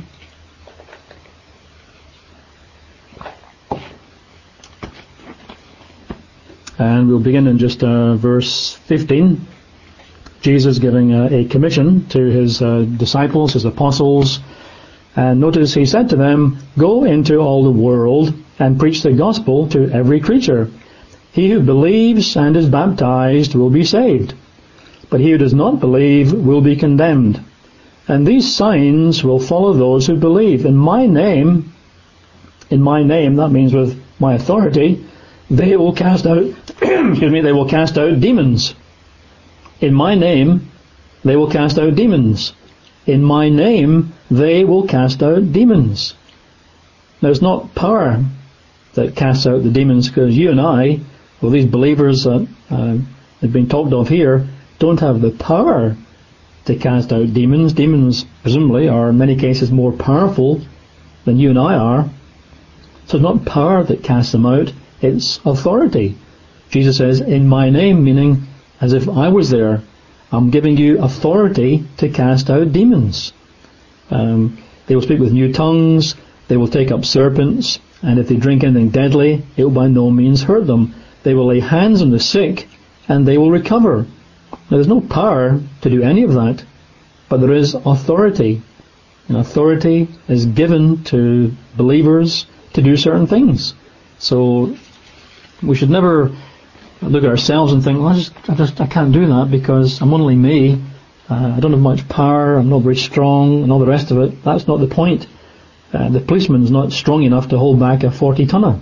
And we'll begin in just uh, verse fifteen. Jesus giving uh, a commission to his uh, disciples, his apostles. And notice he said to them, "Go into all the world and preach the gospel to every creature. He who believes and is baptized will be saved, but he who does not believe will be condemned. And these signs will follow those who believe. In my name," in my name, that means with my authority, "they will cast out, excuse me, they will cast out demons. In my name, they will cast out demons. In my name, they will cast out demons." Now it's not power that casts out the demons, because you and I, well, these believers that uh, have been talked of here, don't have the power to cast out demons. Demons, presumably, are in many cases more powerful than you and I are. So it's not power that casts them out, it's authority. Jesus says, "In my name," meaning as if I was there. I'm giving you authority to cast out demons. Um, they will speak with new tongues, they will take up serpents, and if they drink anything deadly, it will by no means hurt them. They will lay hands on the sick, and they will recover. Now there's no power to do any of that, but there is authority. And authority is given to believers to do certain things. So we should never look at ourselves and think, well, I just, I just, I can't do that because I'm only me. Uh, I don't have much power. I'm not very strong, and all the rest of it. That's not the point. Uh, the policeman's not strong enough to hold back a forty tonner.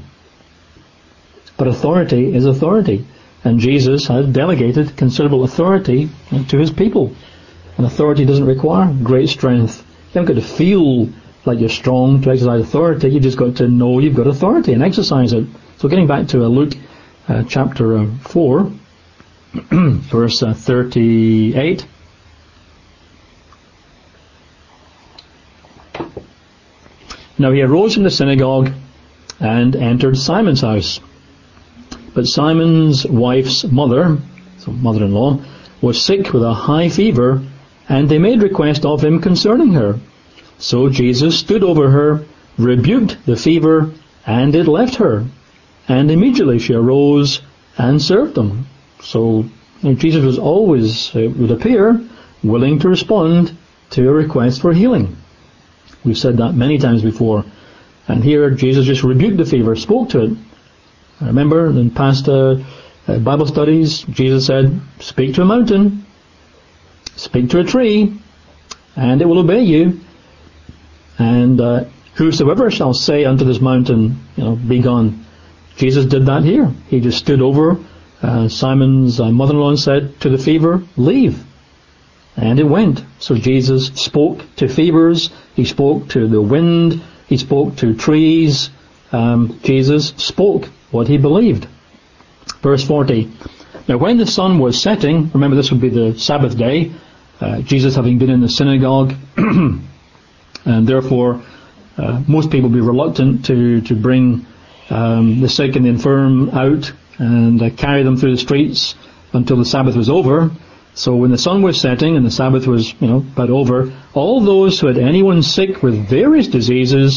But authority is authority, and Jesus has delegated considerable authority to his people. And authority doesn't require great strength. You haven't got to feel like you're strong to exercise authority. You just got to know you've got authority and exercise it. So getting back to uh, Luke Uh, chapter uh, four, verse uh, thirty-eight. Now he arose from the synagogue and entered Simon's house. But Simon's wife's mother, so mother-in-law, was sick with a high fever, and they made request of him concerning her. So Jesus stood over her, rebuked the fever, and it left her. And immediately she arose and served them. So you know, Jesus was always, it would appear, willing to respond to a request for healing. We've said that many times before. And here Jesus just rebuked the fever, spoke to it. I remember in past uh, uh, Bible studies, Jesus said, "Speak to a mountain, speak to a tree, and it will obey you. And uh, whosoever shall say unto this mountain, you know, be gone." Jesus did that here. He just stood over uh, Simon's uh, mother-in-law and said to the fever, "Leave." And it went. So Jesus spoke to fevers. He spoke to the wind. He spoke to trees. Um, Jesus spoke what he believed. Verse forty. Now when the sun was setting, remember this would be the Sabbath day, uh, Jesus having been in the synagogue, and therefore uh, most people would be reluctant to, to bring Um, the sick and the infirm out and uh, carry them through the streets until the Sabbath was over. So when the sun was setting and the Sabbath was, you know, about over, all those who had anyone sick with various diseases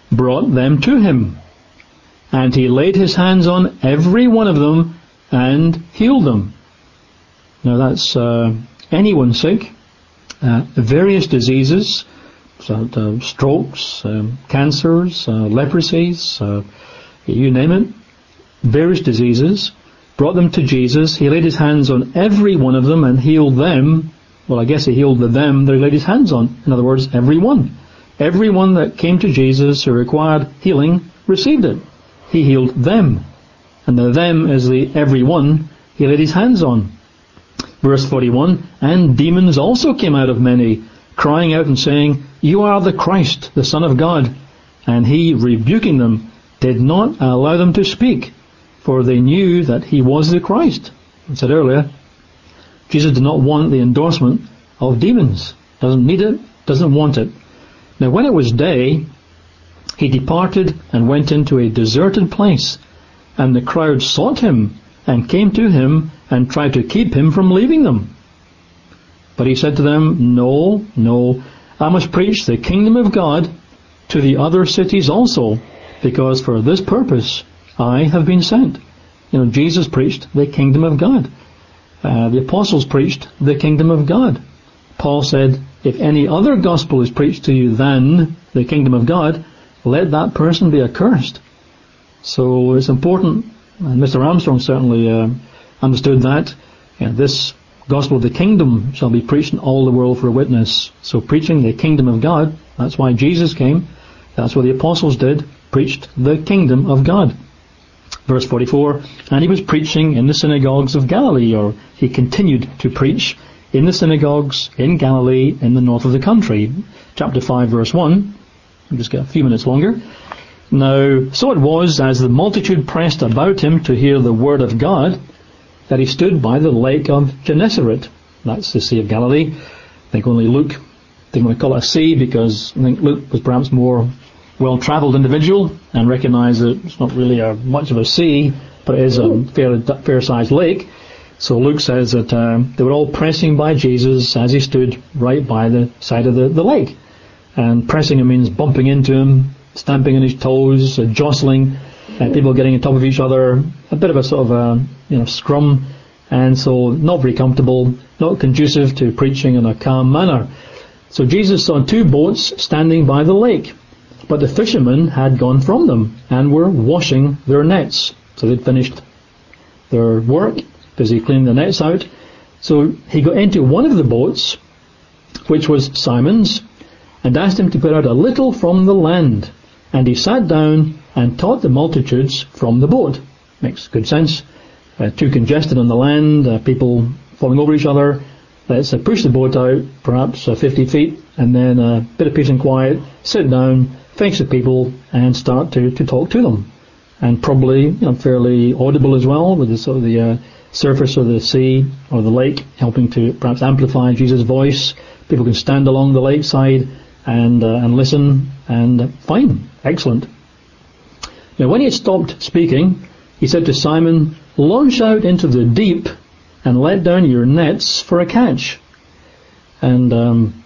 brought them to him. And he laid his hands on every one of them and healed them. Now that's uh, anyone sick, uh, various diseases, so, uh, strokes, um, cancers, uh, leprosies, uh, you name it, various diseases, brought them to Jesus. He laid his hands on every one of them and healed them. Well, I guess he healed the them that he laid his hands on. In other words, everyone. Everyone that came to Jesus who required healing received it. He healed them. And the them is the everyone he laid his hands on. Verse forty-one, and demons also came out of many, crying out and saying, You are the Christ, the Son of God. And he, rebuking them, did not allow them to speak, for they knew that he was the Christ. I said earlier, Jesus did not want the endorsement of demons. Doesn't need it, doesn't want it. Now when it was day, he departed and went into a deserted place, and the crowd sought him and came to him and tried to keep him from leaving them. But he said to them, No, no, I must preach the kingdom of God to the other cities also, because for this purpose I have been sent. You know, Jesus preached the kingdom of God. Uh, the apostles preached the kingdom of God. Paul said, if any other gospel is preached to you than the kingdom of God, let that person be accursed. So it's important, and Mister Armstrong certainly uh, understood that. And this gospel of the kingdom shall be preached in all the world for a witness. So preaching the kingdom of God, that's why Jesus came. That's what the apostles did, preached the kingdom of God. Verse forty-four, and he was preaching in the synagogues of Galilee, or he continued to preach in the synagogues in Galilee in the north of the country. Chapter five, verse one. I'll just get a few minutes longer. Now, so it was, as the multitude pressed about him to hear the word of God, that he stood by the lake of Gennesaret. That's the Sea of Galilee. I think only Luke didn't want to call it a sea, because I think Luke was perhaps more well-travelled individual and recognised that it's not really a, much of a sea, but it is a fair, fair-sized lake. So Luke says that uh, they were all pressing by Jesus as he stood right by the side of the, the lake. And pressing him means bumping into him, stamping on his toes, uh, jostling, and people getting on top of each other, a bit of a sort of a, you know, scrum, and so not very comfortable, not conducive to preaching in a calm manner. So Jesus saw two boats standing by the lake, but the fishermen had gone from them and were washing their nets. So they'd finished their work, busy cleaning the nets out. So he got into one of the boats, which was Simon's, and asked him to put out a little from the land. And he sat down and taught the multitudes from the boat. Makes good sense. Uh, too congested on the land, uh, people falling over each other. Let's uh, push the boat out, perhaps uh, fifty feet, and then a uh, bit of peace and quiet, sit down, face the people, and start to, to talk to them. And probably, you know, fairly audible as well, with the sort of the uh, surface of the sea or the lake helping to perhaps amplify Jesus' voice. People can stand along the lakeside and uh, and listen, and uh, fine, excellent. Now when he had stopped speaking, he said to Simon, launch out into the deep and let down your nets for a catch. And um,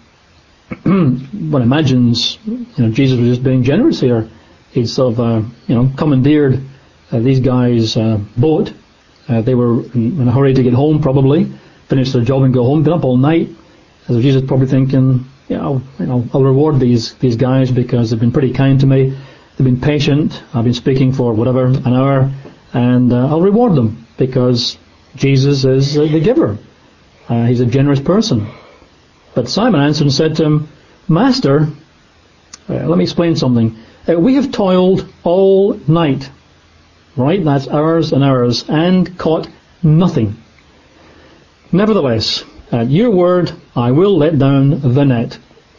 one imagines, you know, Jesus was just being generous here. He'd sort of, uh, you know, commandeered uh, these guys' uh, boat. Uh, they were in, in a hurry to get home, probably, finish their job and go home. Been up all night. So Jesus probably thinking, you know, you know, I'll reward these these guys because they've been pretty kind to me. They've been patient. I've been speaking for whatever, an hour, and uh, I'll reward them because Jesus is uh, the giver. Uh, he's a generous person. But Simon answered and said to him, Master, uh, let me explain something. Uh, we have toiled all night, right? That's hours and hours, and caught nothing. Nevertheless, at your word, I will let down the net.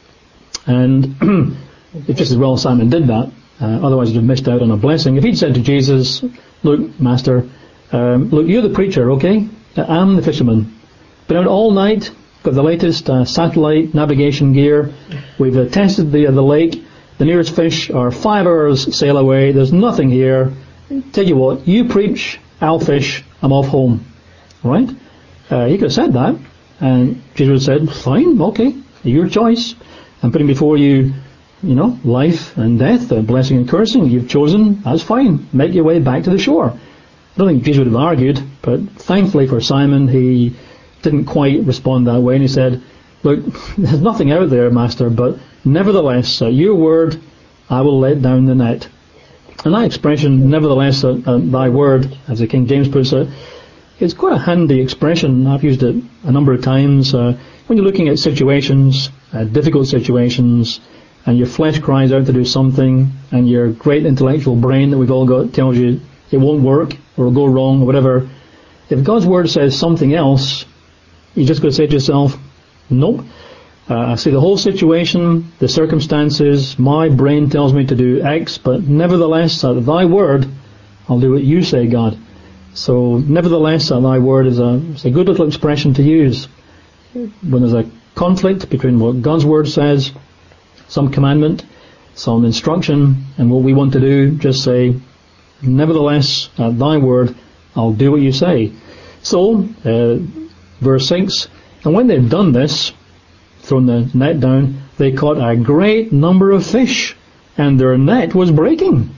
And it's just as well Simon did that. Uh, otherwise he'd have missed out on a blessing. If he'd said to Jesus, look, Master, um, look, you're the preacher, okay? I'm the fisherman. Been out all night, got the latest uh, satellite navigation gear. We've uh, tested the, uh, the lake. The nearest fish are five hours sail away. There's nothing here. Tell you what, you preach, I'll fish, I'm off home. Right? Uh, he could have said that. And Jesus said, fine, okay, your choice. I'm putting before you you know, life and death, uh, blessing and cursing. You've chosen, that's fine. Make your way back to the shore. I don't think Jesus would have argued, but thankfully for Simon, he didn't quite respond that way, and he said, look, there's nothing out there, Master, but nevertheless, at your word, I will let down the net. And that expression, nevertheless, at, at thy word, as the King James puts it, it's quite a handy expression. I've used it a number of times. Uh, when you're looking at situations, uh, difficult situations, and your flesh cries out to do something, and your great intellectual brain that we've all got tells you it won't work, or it'll go wrong, or whatever. If God's word says something else, you just got to say to yourself, nope. Uh, I see the whole situation, the circumstances, my brain tells me to do X, but nevertheless, at thy word, I'll do what you say, God. So, nevertheless, at thy word is a, it's a good little expression to use. When there's a conflict between what God's word says, some commandment, some instruction, and what we want to do, just say, nevertheless, at thy word, I'll do what you say. So, uh, verse six, and when they'd done this, thrown the net down, they caught a great number of fish, and their net was breaking.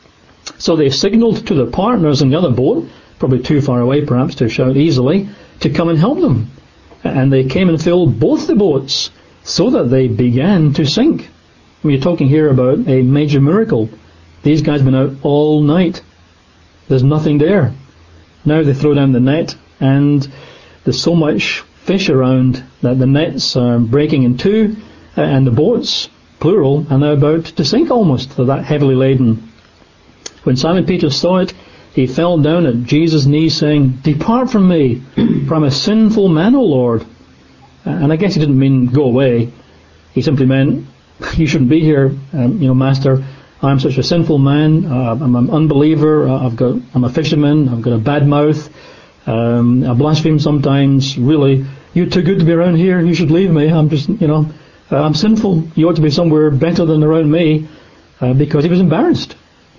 So they signalled to the partners in the other boat, probably too far away perhaps to shout easily, to come and help them. And they came and filled both the boats, so that they began to sink. I mean, you're talking here about a major miracle. These guys have been out all night. There's nothing there. Now they throw down the net, and there's so much fish around that the nets are breaking in two, and the boats, plural, are now about to sink almost. They're that heavily laden. When Simon Peter saw it, he fell down at Jesus' knees saying, depart from me, for I'm a sinful man, O Lord. And I guess he didn't mean go away. He simply meant, you shouldn't be here, um, you know, Master. I'm such a sinful man. Uh, I'm an unbeliever. Uh, I've got, I'm a fisherman. I've got a bad mouth. Um, I blaspheme sometimes. Really, you're too good to be around here. You should leave me. I'm just, you know, uh, I'm sinful. You ought to be somewhere better than around me. Uh, because he was embarrassed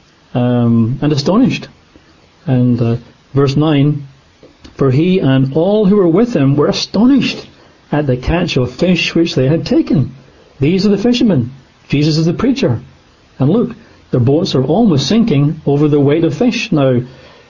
um, and astonished. And uh, verse nine, for he and all who were with him were astonished at the catch of fish which they had taken. These are the fishermen. Jesus is the preacher. And look, their boats are almost sinking over the weight of fish. Now,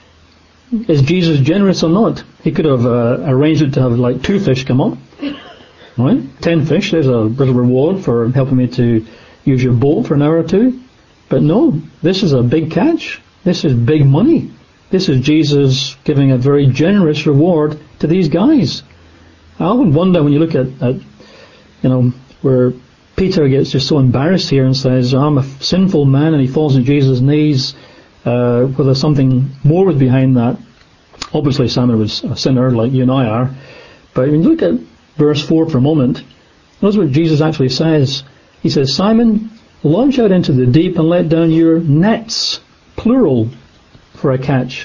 is Jesus generous or not? He could have uh, arranged it to have like two fish come up. Right? Ten fish, there's a little reward for helping me to use your boat for an hour or two. But no, this is a big catch. This is big money. This is Jesus giving a very generous reward to these guys. I often wonder when you look at, at you know, where Peter gets just so embarrassed here and says, I'm a sinful man, and he falls on Jesus' knees, uh, whether something more was behind that. Obviously Simon was a sinner like you and I are. But when you look at verse four for a moment, notice what Jesus actually says. He says, Simon, launch out into the deep and let down your nets, plural, for a catch.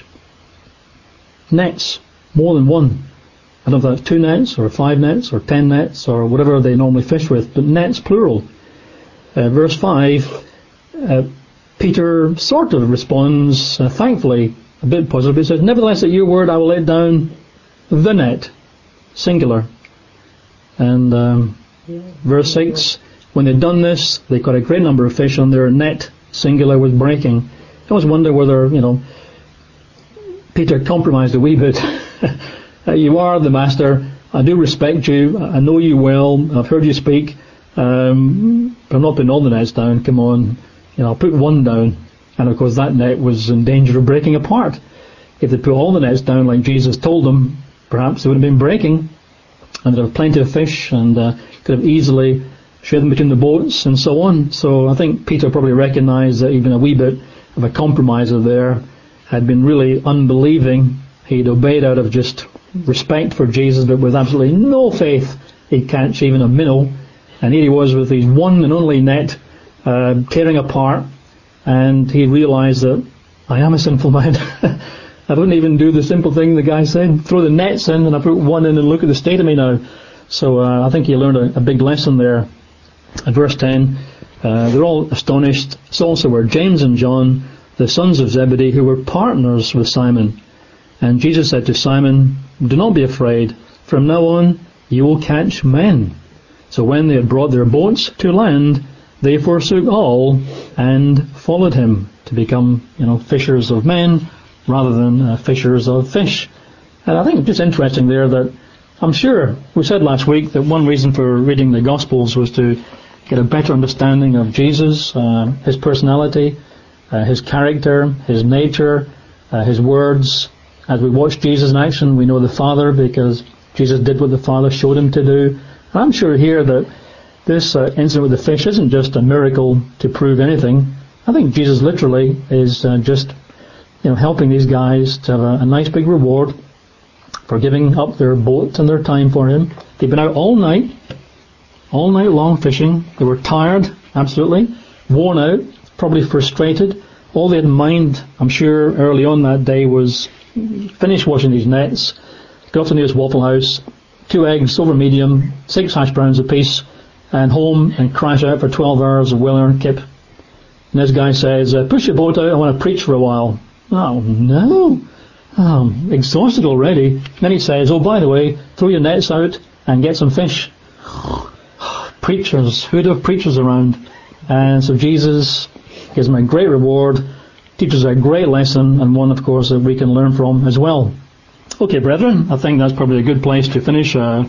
Nets, more than one. I don't know if that's two nets, or five nets, or ten nets, or whatever they normally fish with, but nets, plural. Uh, verse five, uh, Peter sort of responds, uh, thankfully, a bit positive. He says, nevertheless, at your word I will let down the net, singular. And um, verse six, when they'd done this, they caught a great number of fish, and their net, singular, was breaking. I always wonder whether, you know, Peter compromised a wee bit. uh, you are the master. I do respect you. I know you well. I've heard you speak. Um, but I'm not putting all the nets down. Come on. You know, I'll put one down. And of course that net was in danger of breaking apart. If they put all the nets down like Jesus told them, perhaps they would have been breaking. And they'd have plenty of fish, and uh, could have easily shared them between the boats and so on. So I think Peter probably recognised that even a wee bit of a compromiser there had been really unbelieving. He'd obeyed out of just respect for Jesus, but with absolutely no faith he'd catch even a minnow. And here he was with his one and only net uh, tearing apart, and he realised that I am a sinful man. I don't even do the simple thing the guy said, throw the nets in, and I put one in, and look at the state of me now. So uh, I think he learned a, a big lesson there. At verse ten, uh, they're all astonished. So also were James and John, the sons of Zebedee, who were partners with Simon. And Jesus said to Simon, do not be afraid. From now on you will catch men. So when they had brought their boats to land, they forsook all and followed him to become, you know, fishers of men rather than uh, fishers of fish. And I think it's just interesting there that I'm sure we said last week that one reason for reading the Gospels was to get a better understanding of Jesus, uh, his personality, uh, his character, his nature, uh, his words. As we watch Jesus in action, we know the Father because Jesus did what the Father showed him to do. And I'm sure here that this uh, incident with the fish isn't just a miracle to prove anything. I think Jesus literally is uh, just, you know, helping these guys to have a, a nice big reward for giving up their boat and their time for him. They've been out all night, all night long fishing. They were tired, absolutely, worn out, probably frustrated. All they had in mind, I'm sure, early on that day was finish washing these nets, go to the nearest Waffle House, two eggs over medium, six hash browns apiece, and home and crash out for twelve hours of well-earned kip. And this guy says, uh, push your boat out, I want to preach for a while. Oh, no. Oh, I'm exhausted already. Then he says, oh, by the way, throw your nets out and get some fish. Preachers. Who'd have preachers around? And so Jesus gives them a great reward, teaches a great lesson, and one, of course, that we can learn from as well. Okay, brethren, I think that's probably a good place to finish. Uh,